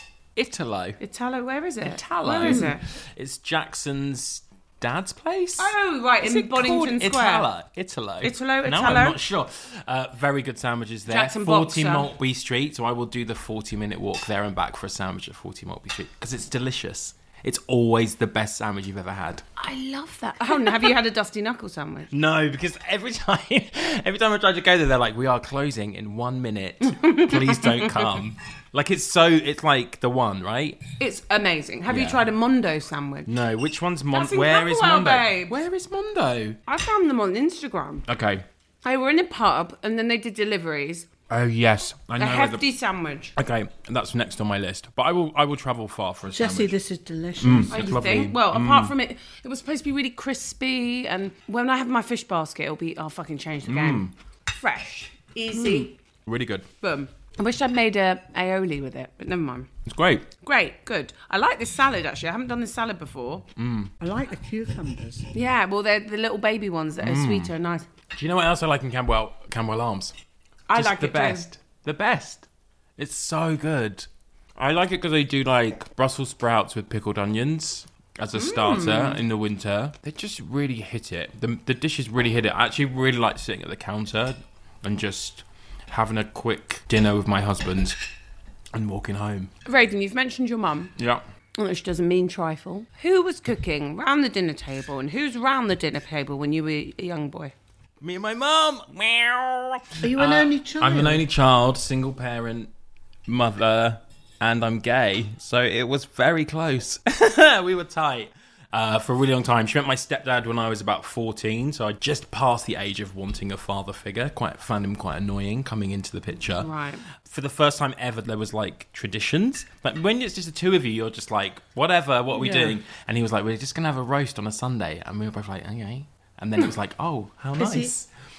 G: Italo.
E: Italo, where is it?
G: Italo.
E: Where is it?
G: It's Jackson's dad's place.
E: Oh, right,
G: Is
E: in
G: it called
E: Boddington Square.
G: Italo. Italo.
E: Italo,
G: No,
E: Italo?
G: I'm not sure. Uh, very good sandwiches there.
E: Jackson
G: forty
E: Boxer.
G: Maltby Street, so I will do the forty minute walk there and back for a sandwich at forty Maltby Street because it's delicious. It's always the best sandwich you've ever had.
E: I love that. Oh, and have you had a Dusty Knuckle sandwich?
G: No, because every time, every time I try to go there, they're like, "We are closing in one minute. Please don't come." Like it's so, it's like the one, right?
E: It's amazing. Have you
G: Yeah.
E: tried a Mondo sandwich?
G: No, which one's
E: That's
G: Mondo?
E: in
G: Where is
E: Camberwell,
G: Mondo?
E: babe.
G: Where is Mondo?
E: I found them on Instagram.
G: Okay.
E: They were in a pub and then they did deliveries.
G: Oh yes, I
E: A
G: know. where
E: hefty
G: the...
E: sandwich.
G: Okay, that's next on my list. But I will, I will travel far for a
F: Jessie,
G: sandwich.
F: this is delicious.
E: Oh,
G: It's
E: you
G: lovely.
E: think? Well, apart from it, it was supposed to be really crispy. And when I have my fish basket, it'll be, I'll fucking change the game. Fresh, easy,
G: Really good.
E: boom. I wish I'd made a aioli with it, but never mind.
G: It's great.
E: Great, good. I like this salad, actually. I haven't done this salad before.
F: I like the cucumbers.
E: Yeah, well, they're the little baby ones that are sweeter and nice.
G: Do you know what else I like in Camberwell? Camberwell Arms.
E: I
G: Just
E: like
G: the
E: it too.
G: best. The best. It's so good. I like it because they do like Brussels sprouts with pickled onions as a starter in the winter. They just really hit it. The the dishes really hit it. I actually really like sitting at the counter and just having a quick dinner with my husband and walking home.
E: Raiden, you've mentioned your mum.
G: Yeah.
E: Which doesn't mean trifle. Who was cooking round the dinner table, and who's round the dinner table when you were a young boy?
G: Me and my mum. Meow.
F: Are you an only child?
G: I'm an only child, single parent, mother, and I'm gay. So it was very close. We were tight uh, for a really long time. She met my stepdad when I was about fourteen. So I just passed the age of wanting a father figure. Quite found him quite annoying coming into the picture.
E: Right.
G: For the first time ever, there was like traditions. Like when it's just the two of you, you're just like, whatever, what are we
F: Yeah.
G: doing? And he was like, we're just going to have a roast on a Sunday. And we were both like, okay. And then it was like, oh, how
F: Is he-
G: nice.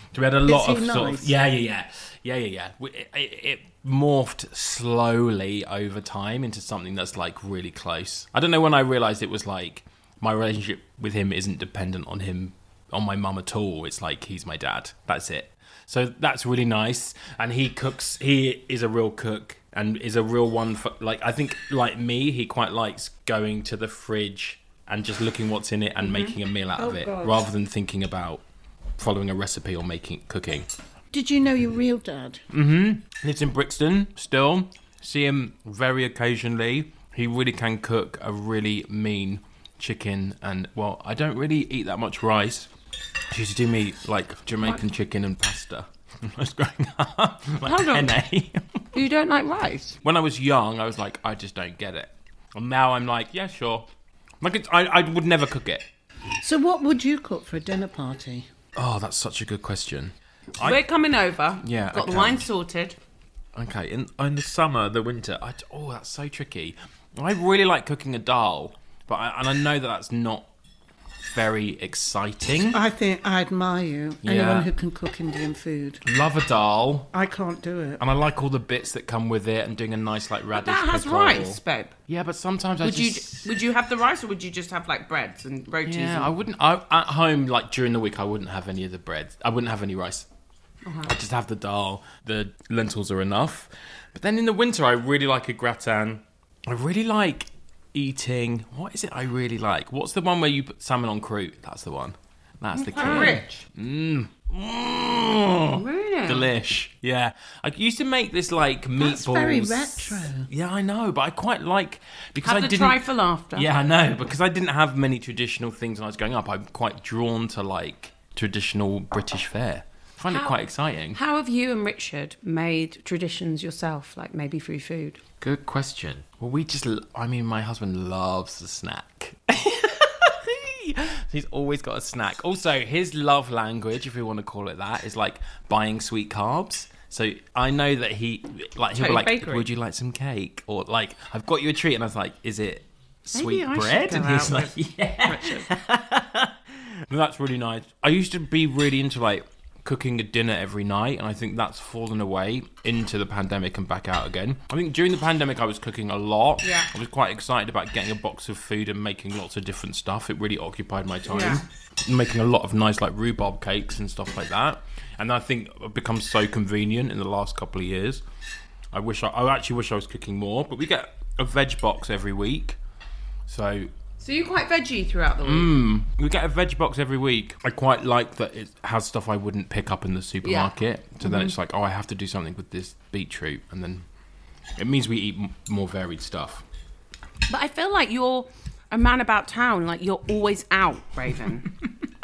G: So we had a lot
F: Is
G: of
F: he
G: sort
F: nice?
G: of yeah, yeah, yeah, yeah, yeah, yeah. We- It, it, it morphed slowly over time into something that's like really close. I don't know when I realised it was like my relationship with him isn't dependent on him, on my mum at all. It's like he's my dad. That's it. So that's really nice. And he cooks. He is a real cook and is a real one for like. I think like me, he quite likes going to the fridge and just looking what's in it and making a meal out of
F: Oh,
G: it,
F: God.
G: rather than thinking about following a recipe or making cooking.
F: Did you know your real dad?
G: Lives in Brixton still. See him very occasionally. He really can cook a really mean chicken, and well, I don't really eat that much rice. He used to do me like Jamaican chicken and pasta when I was growing up. Like
E: Hold on.
G: penne.
E: You don't like rice?
G: When I was young, I was like, I just don't get it. And now I'm like, yeah, sure. Like it's, I, I would never cook it.
F: So what would you cook for a dinner party?
G: Oh, that's such a good question. I-
E: We're coming over.
G: Yeah,
E: Got
G: okay.
E: the wine sorted.
G: Okay, in in the summer, the winter, I, oh, that's so tricky. I really like cooking a dal, but I, and I know that that's not very exciting.
F: I think I admire you.
G: Yeah.
F: Anyone who can cook Indian food.
G: Love a dal,
F: I can't do it.
G: and I like all the bits that come with it, and doing a nice like radish.
E: That has
G: pickle.
E: rice, babe.
G: Yeah, but sometimes I
E: Would
G: just
E: you would you have the rice or would you just have like breads and rotis?
G: yeah,
E: and...
G: I wouldn't. I, at home, like during the week, I wouldn't have any of the bread. I wouldn't have any rice.
E: Uh-huh.
G: I just have the dal. The lentils are enough. But then in the winter, I really like a gratin. I really like eating. What is it I really like? What's the one where you put salmon on croûte? That's the one. That's the key.
E: Rich.
G: Mmm. Mm.
E: Really?
G: Delish. Yeah. I used to make this like meatballs.
F: That's very retro.
G: Yeah, I know, but I quite like because
E: Have
G: I
E: the
G: didn't.
E: try for laughter.
G: Yeah, I know, because I didn't have many traditional things when I was growing up. I'm quite drawn to like traditional British fare. I find it
E: How-
G: quite exciting.
E: How have you and Richard made traditions yourself, like maybe through food?
G: Good question. Well, we just, l- I mean, my husband loves the snack. He's always got a snack. Also, his love language, if we want to call it that, is like buying sweet carbs. So I know that he, like, he'll be
E: Toad
G: like,
E: bakery.
G: would you like some cake? Or like, I've got you a treat. And I was like, is it sweet
E: I should
G: bread?
E: go
G: And he's
E: out
G: like, yeah. And that's really nice. I used to be really into like cooking a dinner every night, and I think that's fallen away into the pandemic and back out again. I think during the pandemic I was cooking a lot.
E: Yeah.
G: I was quite excited about getting a box of food and making lots of different stuff. It really occupied my time.
E: Yeah.
G: Making a lot of nice like rhubarb cakes and stuff like that. And I think it become so convenient in the last couple of years. I wish I, I actually wish I was cooking more, but we get a veg box every week. So
E: So you're quite veggie throughout the week.
G: Mm, we get a veg box every week. I quite like that it has stuff I wouldn't pick up in the supermarket. So then it's like, oh, I have to do something with this beetroot. And then it means we eat m- more varied stuff.
E: But I feel like you're a man about town. Like you're always out, Raven.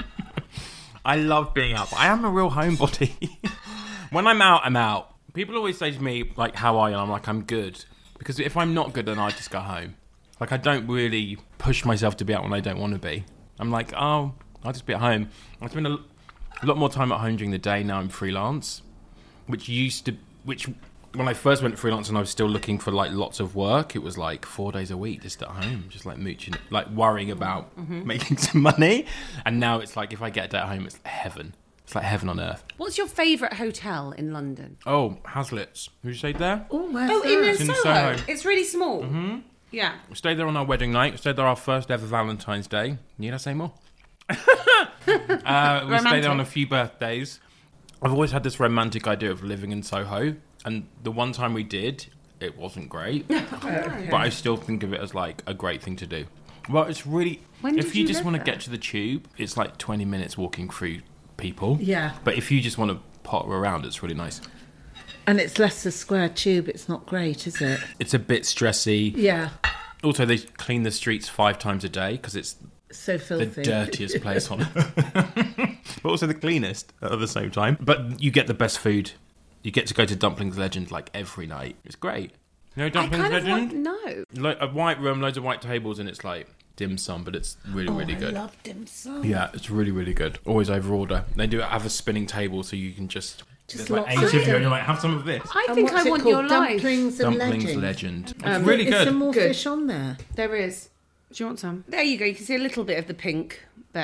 G: I love being out. But I am a real homebody. When I'm out, I'm out. People always say to me, like, how are you? And I'm like, I'm good. Because if I'm not good, then I just go home. Like, I don't really push myself to be out when I don't want to be. I'm like, oh, I'll just be at home. I spend a, a lot more time at home during the day now. I'm freelance, which used to, which when I first went freelance and I was still looking for like lots of work, it was like four days a week just at home, just like mooching, like worrying about making some money. And now it's like, if I get a day at home, it's heaven. It's like heaven on earth.
E: What's your favourite hotel in London?
G: Oh, Hazlitt's. Who you stayed there?
F: Oh, where's
E: Oh, in,
F: that?
E: in
G: It's in
E: Soho.
G: Soho.
E: It's really small. Mm-hmm. Yeah.
G: We stayed there on our wedding night. We stayed there our first ever Valentine's Day. Need I say more? uh, we stayed
E: Romantic.
G: there on a few birthdays. I've always had this romantic idea of living in Soho, and the one time we did, it wasn't great. But I still think of it as like a great thing to do. Well, it's really.
E: When
G: if
E: did
G: you,
E: you
G: just
E: live
G: want to
E: there?
G: get to the tube, it's like twenty minutes walking through people.
F: Yeah.
G: But if you just want to potter around, it's really nice.
F: And it's Leicester Square Tube. It's not great, is it?
G: It's a bit stressy.
F: Yeah.
G: Also, they clean the streets five times a day because it's
F: So
G: the
F: filthy.
G: dirtiest place on earth. But also the cleanest at the same time. But you get the best food. You get to go to Dumplings Legend like every night. It's great. You know
E: I
G: Dumplings
E: kind of
G: Legend?
E: want... No.
G: Lo- a white room, loads of white tables, and it's like dim sum, but it's really,
F: Oh,
G: really
F: I
G: good.
F: love dim sum.
G: Yeah, it's really, really good. Always over order. They do have a spinning table so you can just...
F: Just
G: there's like
F: lots
G: eight
F: of
G: of you and you're like, have some of this.
E: I
F: And
E: think
F: what's
E: I
F: it
E: want
F: called?
E: your life.
F: Dumplings and
G: Dumplings
F: Legend.
G: Legend. It's
E: Um,
G: really
F: Is
G: good.
F: there more
E: Good.
F: fish on there?
E: There is. Do you want some? There you go. You can see a little bit of the pink there.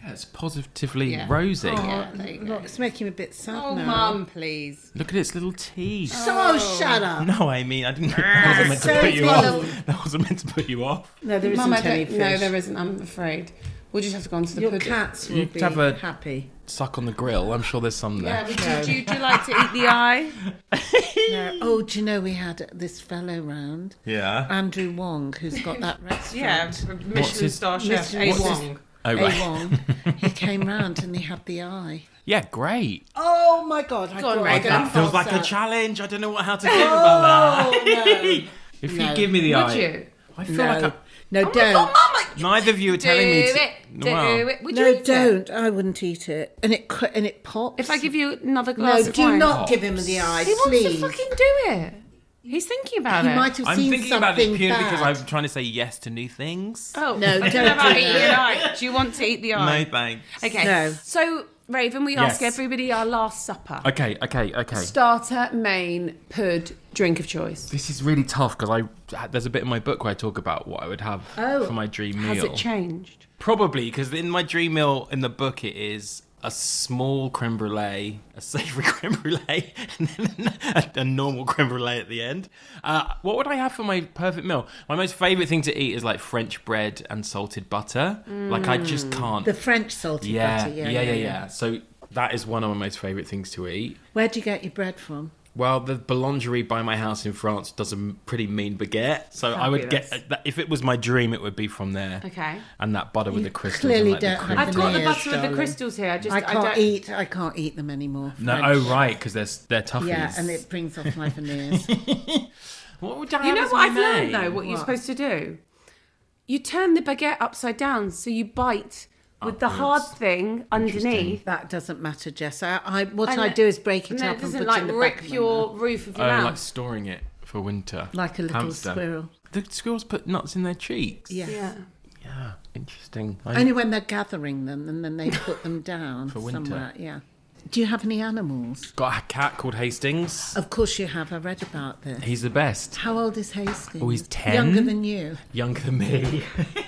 G: Yeah, it's positively
F: Yeah.
G: rosy.
F: Oh,
E: Yeah, there you go.
F: look, it's making me a bit sad
E: Oh,
F: now.
E: Mum, please.
G: Look at its little teeth.
F: So shut up.
G: No, I mean, I didn't. That wasn't meant to
F: So
G: put you
F: little.
G: off. That wasn't meant to put you off.
F: No, there isn't
E: Mum, I
F: any
E: don't,
F: fish.
E: no, there isn't, I'm afraid. We'll just have to go on to the
F: Your
E: pudding.
F: cats will
G: You
F: be
G: have a-
F: happy.
G: Suck on the grill. I'm sure there's some
E: Yeah,
G: there.
E: would you, do, you, do you like to eat the eye?
F: No. Oh, do you know we had this fellow round,
G: Yeah.
F: Andrew Wong, who's got that restaurant.
E: Yeah,
G: What's
E: Michelin
G: his-
E: star chef,
F: Michelin
E: A.
F: What's his-
E: Wong.
G: Oh,
F: A.
G: right.
F: Wong. He came round and he had the eye.
G: Yeah, great.
F: Oh my God! I
E: Go on,
F: thought
E: Reagan.
F: I
G: That feels
F: thought
G: like a
F: so.
G: challenge. I don't know what how to feel about that.
F: Oh no!
G: If
F: No.
G: you give me the
E: Would
G: eye,
E: you?
G: I feel
F: No,
G: like I,
F: no,
E: Oh,
F: don't.
E: Mum,
G: neither of you are
E: do
G: telling me to.
E: it. Do
G: Well,
E: it. Would you
F: No,
E: eat it?
F: don't. I wouldn't eat it. And it cr- and it pops.
E: If I give you another
F: no,
E: glass of
F: do
E: wine.
F: not give him the eye,
E: He
F: please.
E: wants to fucking do it. He's thinking about
F: He
E: it.
F: might have
G: I'm
F: seen
G: thinking
F: something
G: about it purely
F: bad.
G: because I'm trying to say yes to new things.
E: Oh,
F: No,
E: I
F: don't
E: know about
F: do
E: eating
F: that.
E: an eye. Do you want to eat the eye?
G: No thanks.
E: Okay.
F: No.
E: So, Raven, we
G: Yes.
E: ask everybody our last supper.
G: Okay, okay, okay.
E: Starter, main, pud, drink of choice.
G: This is really tough because I there's a bit in my book where I talk about what I would have
E: Oh,
G: for my dream meal.
E: Has it changed?
G: Probably because in my dream meal in the book it is a small creme brulee, a savoury creme brulee, and then a, a normal creme brulee at the end. Uh, what would I have for my perfect meal? My most favourite thing to eat is like French bread and salted butter. Like I just can't.
F: The French salted
G: yeah,
F: butter.
G: yeah, yeah, yeah, yeah. So that is one of my most favourite things to eat.
F: Where do you get your bread from?
G: Well, the boulangerie by my house in France does a pretty mean baguette. So I would get,
E: Fabulous.
G: uh, if it was my dream, it would be from there.
E: Okay.
G: And that butter with
F: You
G: the crystals.
F: clearly
G: and like the
F: don't
G: cream.
F: have
E: I've got the
F: Veneers,
E: butter with the
F: darling.
E: crystals here. I just
F: I can't
E: don't...
F: eat. I can't eat them anymore.
G: No,
F: French.
G: oh right, because they're they're toughies.
F: Yeah, and it brings off my veneers.
G: What would I
E: You
G: have
E: know
G: as
E: what
G: my
E: I've learned
G: main?
E: though? What, you're
F: What?
E: supposed to do? You turn the baguette upside down so you bite with the hard
G: Upwards.
E: thing underneath.
F: That doesn't matter, Jess. I, I what
E: And
F: I
E: it-
F: do is break it
E: and
F: up
E: it
F: and
E: doesn't
F: put
E: like
F: it in the
E: rip
F: back of my
E: your
F: mouth.
E: roof of
G: Oh,
E: your
G: like
E: mouth.
G: storing it for winter.
F: Like a little
G: Hamster.
F: squirrel.
G: The squirrels put nuts in their cheeks.
F: Yeah.
E: Yeah.
G: Yeah, interesting. I-
F: Only when they're gathering them, and then they put them down
G: For winter.
F: somewhere. Yeah. Do you have any animals?
G: Got a cat called Hastings.
F: Of course you have. I read about this.
G: He's the best.
F: How old is Hastings?
G: Oh, he's ten.
F: Younger than you.
G: Younger than me.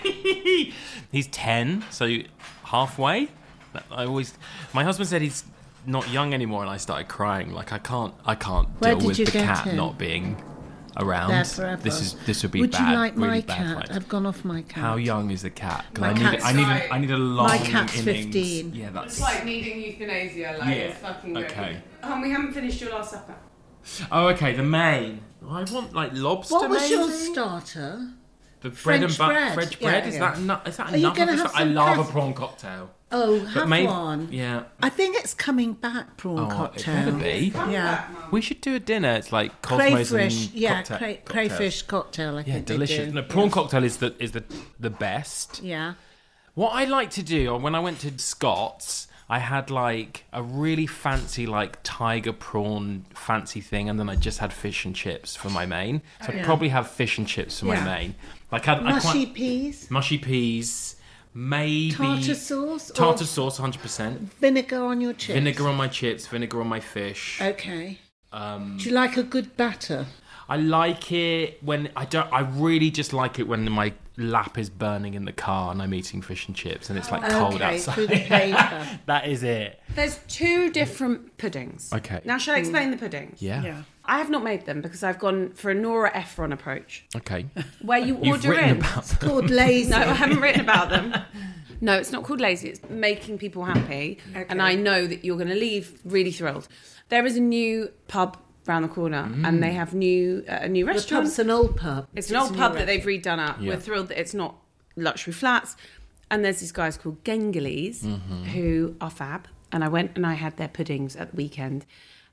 G: He's ten, so halfway. I always. My husband said he's not young anymore, and I started crying. Like I can't, I can't
F: Where
G: deal
F: did
G: with
F: you
G: the
F: get
G: cat
F: him?
G: not being around.
F: There forever.
G: This is this would be
F: Would
G: bad.
F: you like
G: really
F: my
G: bad
F: cat?
G: vibes.
F: I've gone off my cat.
G: How young is the cat? 'Cause
F: My
G: I need,
F: cat's
G: I need,
E: like-
G: a, I need a long
F: My cat's
G: innings.
F: fifteen.
G: Yeah, that's
E: It's like needing euthanasia. Like
G: Yeah,
E: it's fucking good.
G: okay.
E: Oh, we haven't finished your last supper.
G: Oh, okay. The main. I want like lobster.
F: What was your
G: maybe?
F: starter?
G: The bread and
F: French
G: butter.
F: bread?
G: French
F: Yeah,
G: bread. Is
F: yeah.
G: that enough? Is that
F: Are you
G: enough?
F: gonna
G: of a
F: have
G: sta- I
F: some
G: love
F: pres-
G: a prawn cocktail.
F: Oh,
G: But
F: have
G: maybe,
F: one.
G: Yeah.
F: I think it's coming back, prawn
G: Oh,
F: cocktail.
G: it better be.
F: Yeah.
G: We should do a dinner. It's like Cosmos
F: Crayfish,
G: and
F: yeah,
G: cocktail-
F: cray,
G: cocktails.
F: crayfish cocktail. I
G: Yeah,
F: think they
G: delicious.
F: do.
G: No, prawn
F: Yeah.
G: cocktail is the is the the best.
F: Yeah.
G: What I like to do when I went to Scott's, I had like a really fancy like tiger prawn fancy thing, and then I just had fish and chips for my main. So I'd
F: Yeah.
G: probably have fish and chips for
F: Yeah.
G: my main. Like I'd, I
F: Mushy
G: quite,
F: peas,
G: mushy peas, maybe
F: tartar sauce,
G: tartar
F: or
G: sauce, one hundred percent.
F: vinegar on your chips.
G: Vinegar on my chips, vinegar on my fish.
F: Okay.
G: Um,
F: Do you like a good batter?
G: I like it when I don't. I really just like it when my lap is burning in the car and I'm eating fish and chips and it's like cold
F: Okay,
G: outside.
F: through the paper.
G: That is it.
E: There's two different puddings.
G: Okay.
E: Now, shall I explain the puddings?
G: Yeah.
F: Yeah.
E: I have not made them because I've gone for a Nora Ephron approach,
G: Okay.
E: where you
G: You've
E: order
G: written
E: in.
G: about
F: It's called lazy.
E: No, I haven't written about them. No, it's not called lazy. It's making people happy. And I know that you're going to leave really thrilled. There is a new pub round the corner, and they have new uh, a new
F: The
E: restaurant.
F: pub's an old pub.
E: It's an old
F: a
E: pub
F: new
E: that they've redone up.
G: Yeah.
E: We're thrilled that it's not luxury flats. And there's these guys called Gengelis
G: Mm-hmm.
E: who are fab. And I went and I had their puddings at the weekend.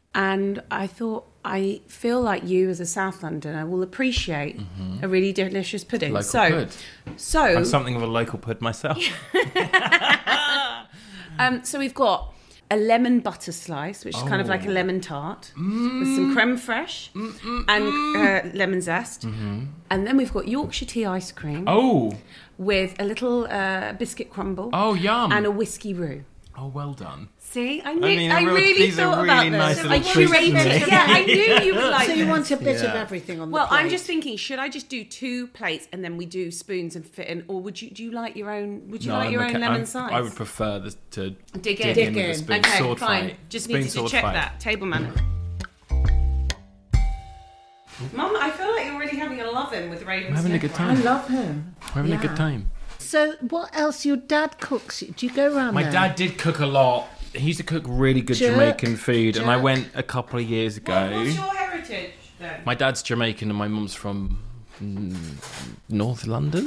E: And I thought, I feel like you as a South Londoner will appreciate a really delicious pudding.
G: Local
E: so,
G: pud.
E: so
G: I'm something of a local pud myself.
E: Um, so we've got a lemon butter slice, which is kind of like a
G: Oh.
E: lemon tart with some creme fraiche and uh, lemon zest. And then we've got Yorkshire tea ice cream
G: Oh.
E: with a little uh, biscuit crumble
G: Oh, yum.
E: and a whiskey roux.
G: Oh, well done.
E: See, I knew.
G: I
E: I,
G: mean, a real-
E: really
G: these are
E: thought
G: really
E: about
G: nice
E: this.
G: little
E: I
G: treats for
E: curated
G: me.
E: it. Yeah, I knew you would like.
F: So you
E: this.
F: want a bit of
G: Yeah.
F: everything on the
E: Well,
F: plate.
E: I'm just thinking, should I just do two plates and then we do spoons and fit in, or would you? Do you like your own? Would you
G: No,
E: like
G: I'm
E: your
G: okay-
E: own lemon
G: I'm-
E: size?
G: I would prefer the, to
E: dig in.
G: dig
F: Dig
G: in with
F: in.
G: the spoon.
E: Okay,
G: Sword
E: fine.
G: fight.
E: Just
G: Spoon,
E: needed to
G: sword
E: check
G: fight.
E: that. Table manner. Mum, I feel like you're already having a love-in with Raven.
G: I'm having a good
F: I
G: time.
F: love him.
G: We're having a
F: Yeah.
G: good time.
F: So what else? Your dad cooks. Do you go around
G: My
F: there?
G: dad did cook a lot. He used to cook really good
F: Jerk,
G: Jamaican food, and I
F: jerk.
G: went a couple of years ago.
E: What, what's your heritage then?
G: My dad's Jamaican and my mum's from mm, North London.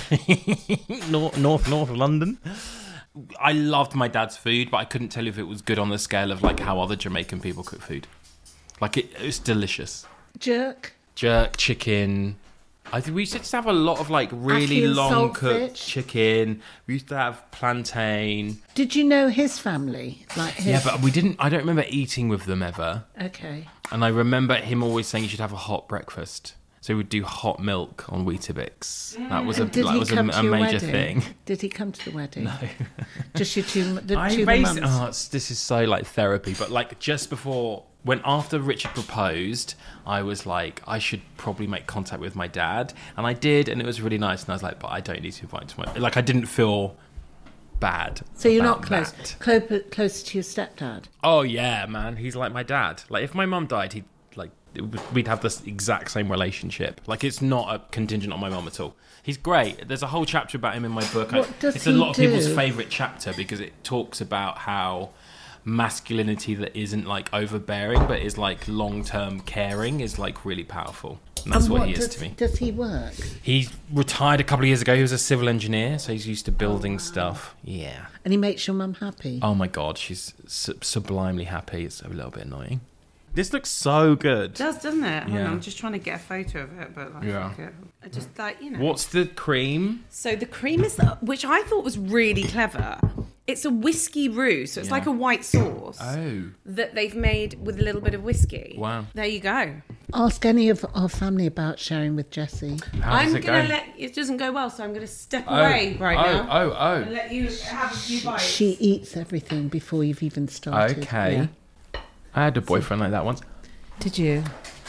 G: North, North, North London. I loved my dad's food, but I couldn't tell you if it was good on the scale of like how other Jamaican people cook food. Like it, it was delicious.
F: Jerk.
G: Jerk, chicken. I think we used to have a lot of like really
F: Ackee and
G: long cooked
F: saltfish.
G: chicken. We used to have plantain.
F: Did you know his family? Like his...
G: Yeah, but we didn't. I don't remember eating with them ever.
F: Okay.
G: And I remember him always saying you should have a hot breakfast. So we would do hot milk on Weetabix. That was a
F: And did
G: that
F: he
G: was a,
F: come to
G: a
F: your
G: major
F: wedding?
G: thing.
F: Did he come to the wedding? No. Just your two, the
G: I
F: two
G: basi-
F: mums.
G: oh, it's, this is so like therapy. But like just before, when after Richard proposed, I was like, I should probably make contact with my dad, and I did, and it was really nice. And I was like, but I don't need to invite him to my like. I didn't feel bad.
F: So you're
G: about
F: not close,
G: that.
F: close, close to your stepdad.
G: Oh yeah, man, he's like my dad. Like if my mum died, he'd like it would- we'd have this exact same relationship. Like it's not a contingent on my mum at all. He's great. There's a whole chapter about him in my book. I-
F: What does
G: it's a
F: he
G: lot of people's
F: do?
G: favourite chapter because it talks about how masculinity that isn't like overbearing but is like long-term caring is like really powerful. And that's
F: And
G: what, he is
F: does,
G: to me.
F: Does he work?
G: He retired a couple of years ago. He was a civil engineer, so he's used to building stuff. Yeah.
F: And he makes your mum happy?
G: Oh my god, she's su- sublimely happy. It's a little bit annoying. This looks so good.
E: It does, doesn't it? Hang
G: Yeah.
E: on, I'm just trying to get a photo of it, but like,
G: Yeah.
E: fuck it. I just like, you know.
G: What's the cream?
E: So the cream is, the, which I thought was really clever. It's a whiskey roux, so it's
G: Yeah.
E: like a white sauce
G: Oh.
E: that they've made with a little bit of whiskey.
G: Wow.
E: There you go.
F: Ask any of our family about sharing with Jessie.
G: How does
E: I'm
G: it
E: gonna
G: go?
E: let it doesn't go well, so I'm gonna step
G: Oh,
E: away right
G: oh,
E: now
G: oh, oh.
E: and let you have a few bites.
F: She eats everything before you've even started.
G: Okay.
F: Yeah.
G: I had a boyfriend like that once.
F: Did you?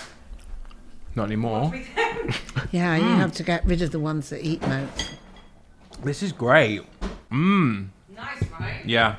G: Not anymore.
F: Yeah, you
G: Mm.
F: have to get rid of the ones that eat most.
G: This is great. Mmm.
E: Nice, right?
G: Yeah.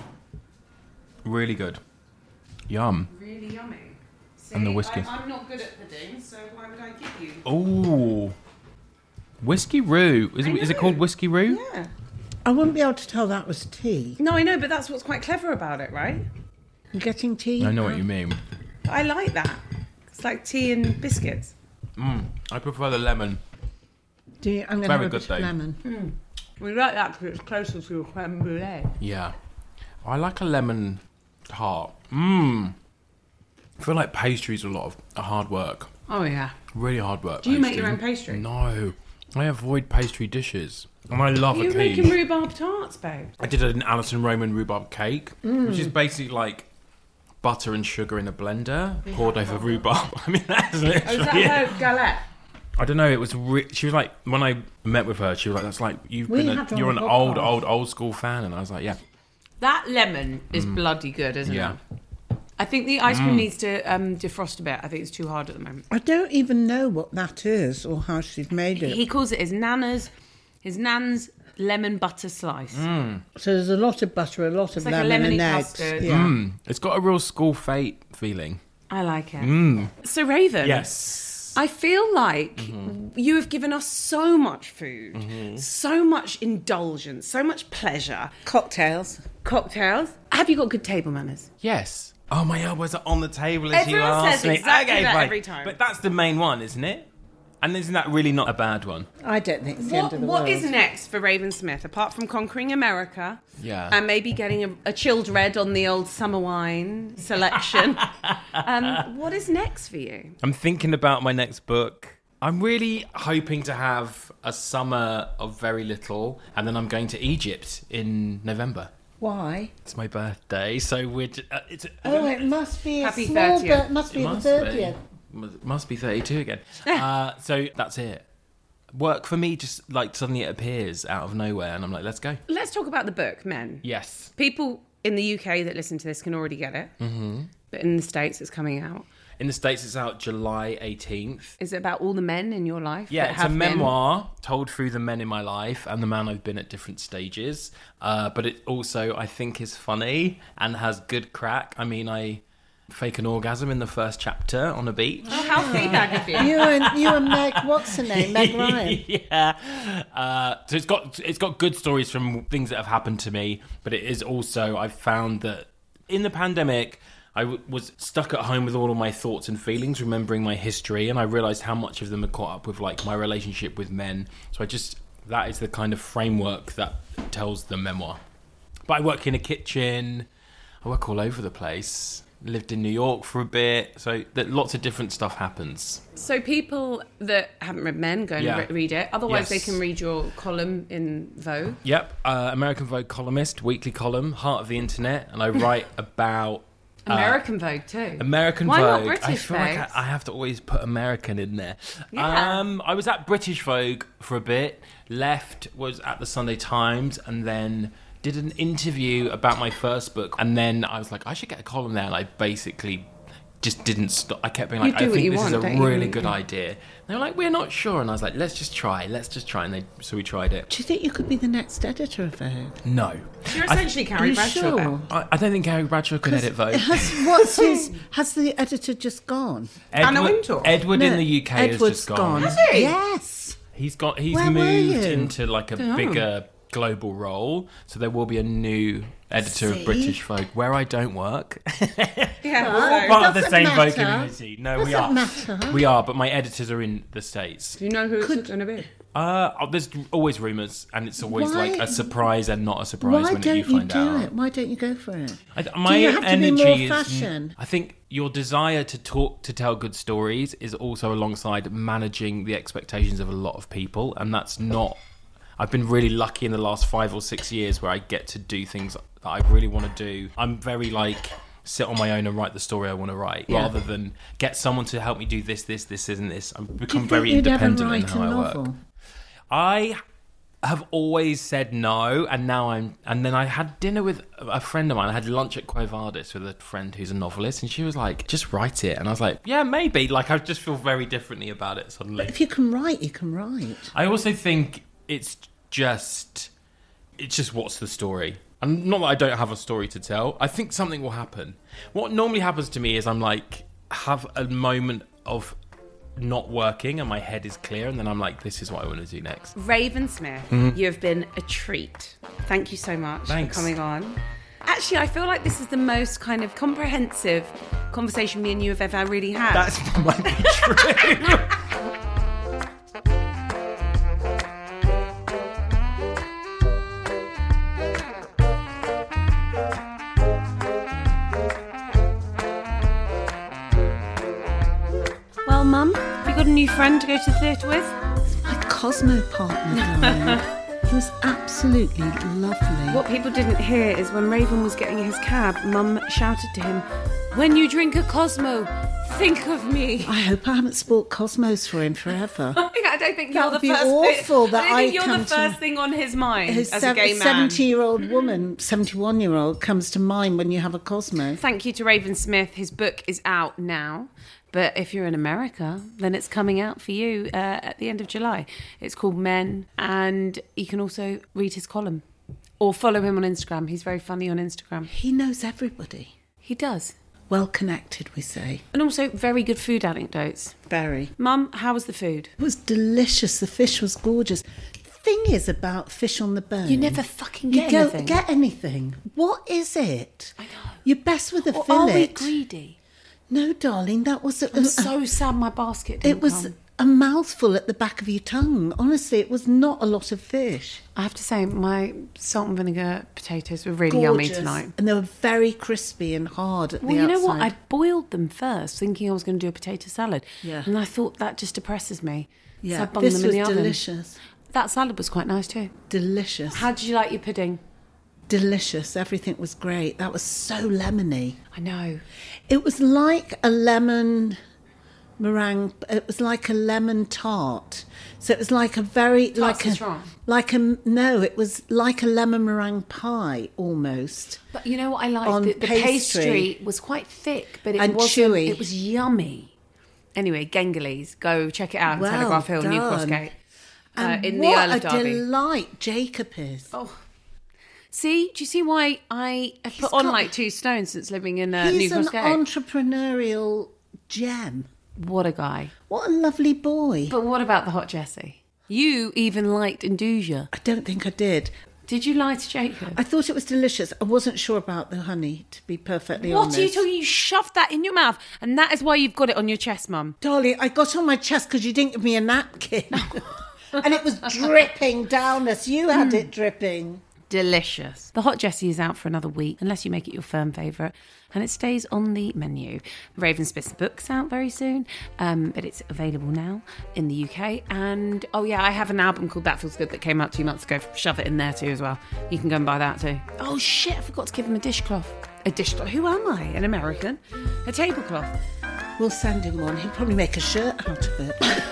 G: Really good. Yum.
E: Really yummy. See,
G: And the whiskey.
E: I, I'm not good at pudding, so why would I give you?
G: Ooh. Whiskey roux. Is,
E: I
G: it, is it
E: know.
G: called whiskey roux?
E: Yeah.
F: I wouldn't be able to tell that was tea.
E: No, I know, but that's what's quite clever about it, right?
F: You getting tea?
G: I know what you mean.
E: I like that. It's like tea and biscuits.
G: Mm. I prefer the lemon.
F: Do you? I'm going to
G: Very
F: have a
G: good
F: bit
G: though.
F: of lemon.
E: We like that because it's closer to a creme brulee.
G: Yeah. I like a lemon tart. Mmm. I feel like pastry's a lot of a hard work.
E: Oh, yeah.
G: Really hard work.
E: Do you make your own pastry?
G: No. I avoid pastry dishes. And I love
E: You're
G: a cake.
E: making rhubarb tarts, babe.
G: I did an Alison Roman rhubarb cake, which is basically like butter and sugar in a blender poured over rhubarb. I mean, that's literally
E: Oh, is that
G: it.
E: her galette?
G: I don't know. It was. Re- she was like, when I met with her, she was like, "That's like you've
F: We
G: been.
F: had
G: A,
F: her
G: you're
F: on
G: an
F: the
G: old,
F: podcast.
G: old, old school fan." And I was like, "Yeah,
E: That lemon is bloody good, isn't
G: yeah."
E: it? I think the ice cream needs to um, defrost a bit. I think it's too hard at the moment.
F: I don't even know what that is or how she's made it.
E: He calls it his nana's, his nan's lemon butter slice.
G: Mm.
F: So there's a lot of butter, a lot of
E: like a
F: lemon
E: lemony
F: and eggs.
E: custard.
F: Yeah.
G: Mm. It's got a real school fate feeling.
E: I like it.
G: Mm.
E: So, Raven.
G: Yes.
E: I feel like you have given us so much food, so much indulgence, so much pleasure.
F: Cocktails.
E: Cocktails. Have you got good table manners?
G: Yes. Oh, my elbows are on the table as
E: Everyone
G: you asked
E: says
G: me.
E: exactly
G: Okay,
E: that
G: fine.
E: every time.
G: But that's the main one, isn't it? And isn't that really not a bad one?
F: I don't think it's the
E: What,
F: end of the
E: what
F: world.
E: is next for Raven Smith, apart from conquering America
G: Yeah.
E: and maybe getting a, a chilled red on the old summer wine selection? um, what is next for you?
G: I'm thinking about my next book. I'm really hoping to have a summer of very little, and then I'm going to Egypt in November.
F: Why?
G: It's my birthday, so we're. J- uh, it's.
F: Oh, it must be a
E: Happy
F: small
E: thirtieth.
F: bit. It must be
G: It
F: the
G: must
F: thirtieth.
G: be. Mu- Must be thirty-two again. uh, so that's it. Work for me just like suddenly it appears out of nowhere, and I'm like, let's go.
E: Let's talk about the book, Men.
G: Yes.
E: People in the U K that listen to this can already get it.
G: Mm-hmm.
E: But in the States, it's coming out.
G: In the States, it's out July eighteenth.
E: Is it about all the men in your life?
G: Yeah,
E: that
G: it's a
E: have been?
G: memoir told through the men in my life and the man I've been at different stages. Uh, but it also, I think, is funny and has good crack. I mean, I fake an orgasm in the first chapter on a beach.
E: Oh, how feedback of you.
F: You and you and Meg, what's her name? Meg Ryan.
G: Yeah. Uh, so it's got it's got good stories from things that have happened to me, but it is also, I've found that in the pandemic, I w- was stuck at home with all of my thoughts and feelings, remembering my history, and I realised how much of them are caught up with like my relationship with men. So I just, that is the kind of framework that tells the memoir. But I work in a kitchen, I work all over the place. Lived in New York for a bit, so that lots of different stuff happens.
E: So people that haven't read Men, go and
G: Yeah.
E: re- read it. Otherwise,
G: Yes.
E: they can read your column in Vogue.
G: Yep, uh, American Vogue columnist, weekly column, heart of the internet, and I write about uh,
E: American Vogue too.
G: American
E: Why
G: Vogue.
E: not British
G: I feel like
E: Vogue?
G: I, I have to always put American in there.
E: Yeah.
G: Um, I was at British Vogue for a bit, left, was at the Sunday Times, and then did an interview about my first book, and then I was like, I should get a column there, and I basically just didn't stop. I kept being like,
E: You do
G: I
E: what
G: think
E: you
G: this
E: want,
G: is a
E: don't you?
G: really good idea. And they were like, we're not sure, and I was like, let's just try, let's just try, and they so we tried it.
F: Do you think you could be the next editor of Vogue?
G: No,
E: You're
G: I-
E: essentially
F: Are
E: Carrie
F: you
E: Bradshaw.
F: sure?
E: then.
G: I, I don't think Gary Bradshaw could edit Vogue.
F: Has, what's his? Has the editor just gone?
E: Anna
G: Edward,
E: Wintour?
G: Edward in
F: No,
G: the U K
F: Edward's
G: has just gone.
E: Has he?
F: Yes.
G: He's got. He's
F: Where were
G: moved
F: you?
G: into like a
E: Dunno.
G: bigger global role, so there will be a new editor
F: See?
G: of British Vogue where I don't work.
E: Yeah,
F: Well,
E: so-
G: Part of the
F: doesn't
G: same Vogue
F: matter.
G: community. No, we
F: Doesn't
G: are.
F: matter.
G: We are, but my editors are in the States.
E: Do you know who it's going to be?
G: Uh, oh, there's always rumours, and it's always
F: Why-
G: like a surprise and not a surprise
F: Why
G: when
F: don't
G: you
F: you
G: find
F: do
G: out.
F: it? Why don't you go for it?
G: I, my
F: you have to be
G: energy
F: more
G: is.
F: fashion?
G: I think your desire to talk, to tell good stories, is also alongside managing the expectations of a lot of people, and that's not. I've been really lucky in the last five or six years where I get to do things that I really want to do. I'm very like sit on my own and write the story I want to write,
F: Yeah.
G: rather than get someone to help me do this, this, this, isn't this. I've
F: Do you
G: become
F: think
G: very
F: you'd ever
G: independent in
F: write
G: how
F: a
G: I
F: novel?
G: work. I have always said no, and now I'm. And then I had dinner with a friend of mine. I had lunch at Quo Vadis with a friend who's a novelist, and she was like, "Just write it." And I was like, "Yeah, maybe." Like, I just feel very differently about it suddenly.
F: If you can write, you can write.
G: I also think it's just, it's just what's the story. And not that I don't have a story to tell. I think something will happen. What normally happens to me is I'm like, have a moment of not working and my head is clear, and then I'm like, this is what I want to do next.
E: Raven Smith,
G: Mhm.
E: you have been a treat. Thank you so much
G: Thanks.
E: for coming on. Actually, I feel like this is the most kind of comprehensive conversation me and you have ever really had.
G: That's might be true.
E: Well, Mum, have you got a new friend to go to the theatre with?
F: My Cosmo partner, darling. He was absolutely lovely.
E: What people didn't hear is when Raven was getting his cab, Mum shouted to him, "When you drink a Cosmo, think of me."
F: I hope I haven't spoilt Cosmos for him forever.
E: I don't think
F: That
E: you're the
F: would be
E: first.
F: awful
E: thi-
F: that
E: I don't
F: I
E: think you're
F: come
E: the
F: to-
E: first thing on his mind
F: His
E: as a gay man.
F: seventy-year-old woman, seventy-one-year-old, comes to mind when you have a Cosmo.
E: Thank you to Raven Smith. His book is out now. But if you're in America, then it's coming out for you uh, at the end of July. It's called Men, and you can also read his column or follow him on Instagram. He's very funny on Instagram.
F: He knows everybody.
E: He does.
F: Well connected, we say.
E: And also very good food anecdotes.
F: Very.
E: Mum, how was the food?
F: It was delicious. The fish was gorgeous. The thing is about fish on the bone.
E: You never fucking
F: You
E: get
F: don't
E: anything.
F: get anything. What is it?
E: I know.
F: You're best with a
E: Or
F: fillet.
E: are we greedy?
F: No, darling, that was a,
E: I'm
F: a-
E: so sad my basket didn't
F: it was
E: come.
F: a mouthful at the back of your tongue. Honestly, it was not a lot of fish.
E: I have to say, my salt and vinegar potatoes were really yummy
F: Gorgeous.
E: tonight.
F: And they were very crispy and hard at
E: Well,
F: the
E: you know
F: outside.
E: what? I boiled them first, thinking I was going to do a potato salad.
F: Yeah.
E: And I thought that just depresses me. So
F: Yeah,
E: I bunged
F: this
E: them in
F: was
E: the oven.
F: delicious.
E: That salad was quite nice too.
F: Delicious.
E: How did you like your pudding?
F: Delicious. Everything was great. That was so lemony.
E: I know.
F: It was like a lemon meringue. It was like a lemon tart. So it was like a very like a
E: citron.
F: like a no. It was like a lemon meringue pie almost.
E: But you know what I liked?
F: On
E: The, the
F: pastry.
E: pastry was quite thick, but it
F: And
E: wasn't.
F: chewy.
E: It was yummy. Anyway, Gengalese, go check it out in
F: Well
E: Telegraph Hill, New Cross
F: done.
E: Gate, uh,
F: And
E: in the
F: what
E: Isle of
F: a
E: Derby.
F: delight Jacob is.
E: Oh, see, do you see why I have
F: He's
E: put on
F: got-
E: like two stones since living in uh,
F: He's
E: New
F: an
E: Cross Gate?
F: entrepreneurial gem.
E: What a guy!
F: What a lovely boy.
E: But what about the hot Jessie? You even liked Induja.
F: I don't think I did.
E: Did you lie to Jacob?
F: I thought it was delicious. I wasn't sure about the honey, to be perfectly
E: What
F: honest.
E: are you talking? You shoved that in your mouth, and that is why you've got it on your chest, Mum.
F: Darling, I got on my chest because you didn't give me a napkin. And it was dripping down us. You had it dripping.
E: Delicious. The hot Jessie is out for another week, unless you make it your firm favourite, and it stays on the menu. Ravensmith's book's out very soon, um, but it's available now in the U K. And oh yeah, I have an album called That Feels Good that came out two months ago. Shove it in there too as well. You can go and buy that too. Oh shit, I forgot to give him a dishcloth. A dishcloth? Who am I? An American? A tablecloth?
F: We'll send him one. He'll probably make a shirt out of it.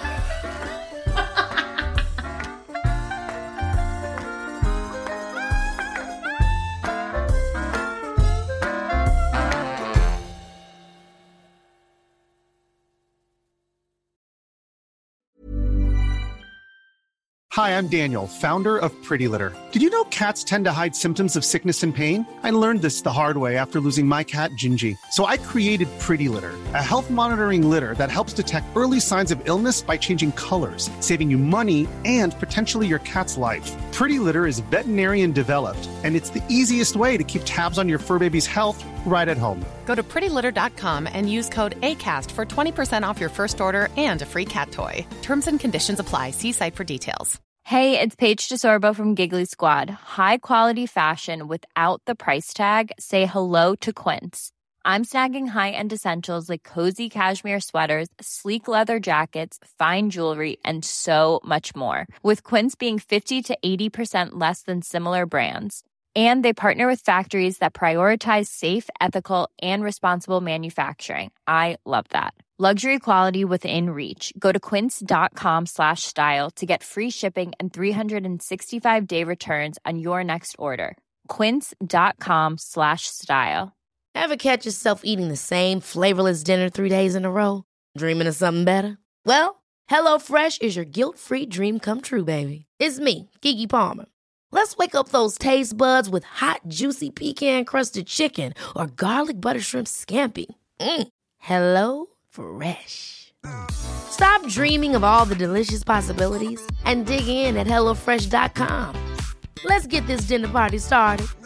J: Hi, I'm Daniel, founder of Pretty Litter. Did you know cats tend to hide symptoms of sickness and pain? I learned this the hard way after losing my cat, Gingy. So I created Pretty Litter, a health monitoring litter that helps detect early signs of illness by changing colors, saving you money and potentially your cat's life. Pretty Litter is veterinarian developed, and it's the easiest way to keep tabs on your fur baby's health right at home.
K: Go to pretty litter dot com and use code ACAST for twenty percent off your first order and a free cat toy. Terms and conditions apply. See site for details.
L: Hey, it's Paige DeSorbo from Giggly Squad. High quality fashion without the price tag. Say hello to Quince. I'm snagging high-end essentials like cozy cashmere sweaters, sleek leather jackets, fine jewelry, and so much more. With Quince being fifty to eighty percent less than similar brands. And they partner with factories that prioritize safe, ethical, and responsible manufacturing. I love that. Luxury quality within reach. Go to quince.com slash style to get free shipping and three sixty-five day returns on your next order. Quince.com slash style.
I: Ever catch yourself eating the same flavorless dinner three days in a row? Dreaming of something better? Well, HelloFresh is your guilt-free dream come true, baby. It's me, Keke Palmer. Let's wake up those taste buds with hot, juicy pecan-crusted chicken or garlic butter shrimp scampi. Mm. Hello Fresh. Stop dreaming of all the delicious possibilities and dig in at hello fresh dot com. Let's get this dinner party started.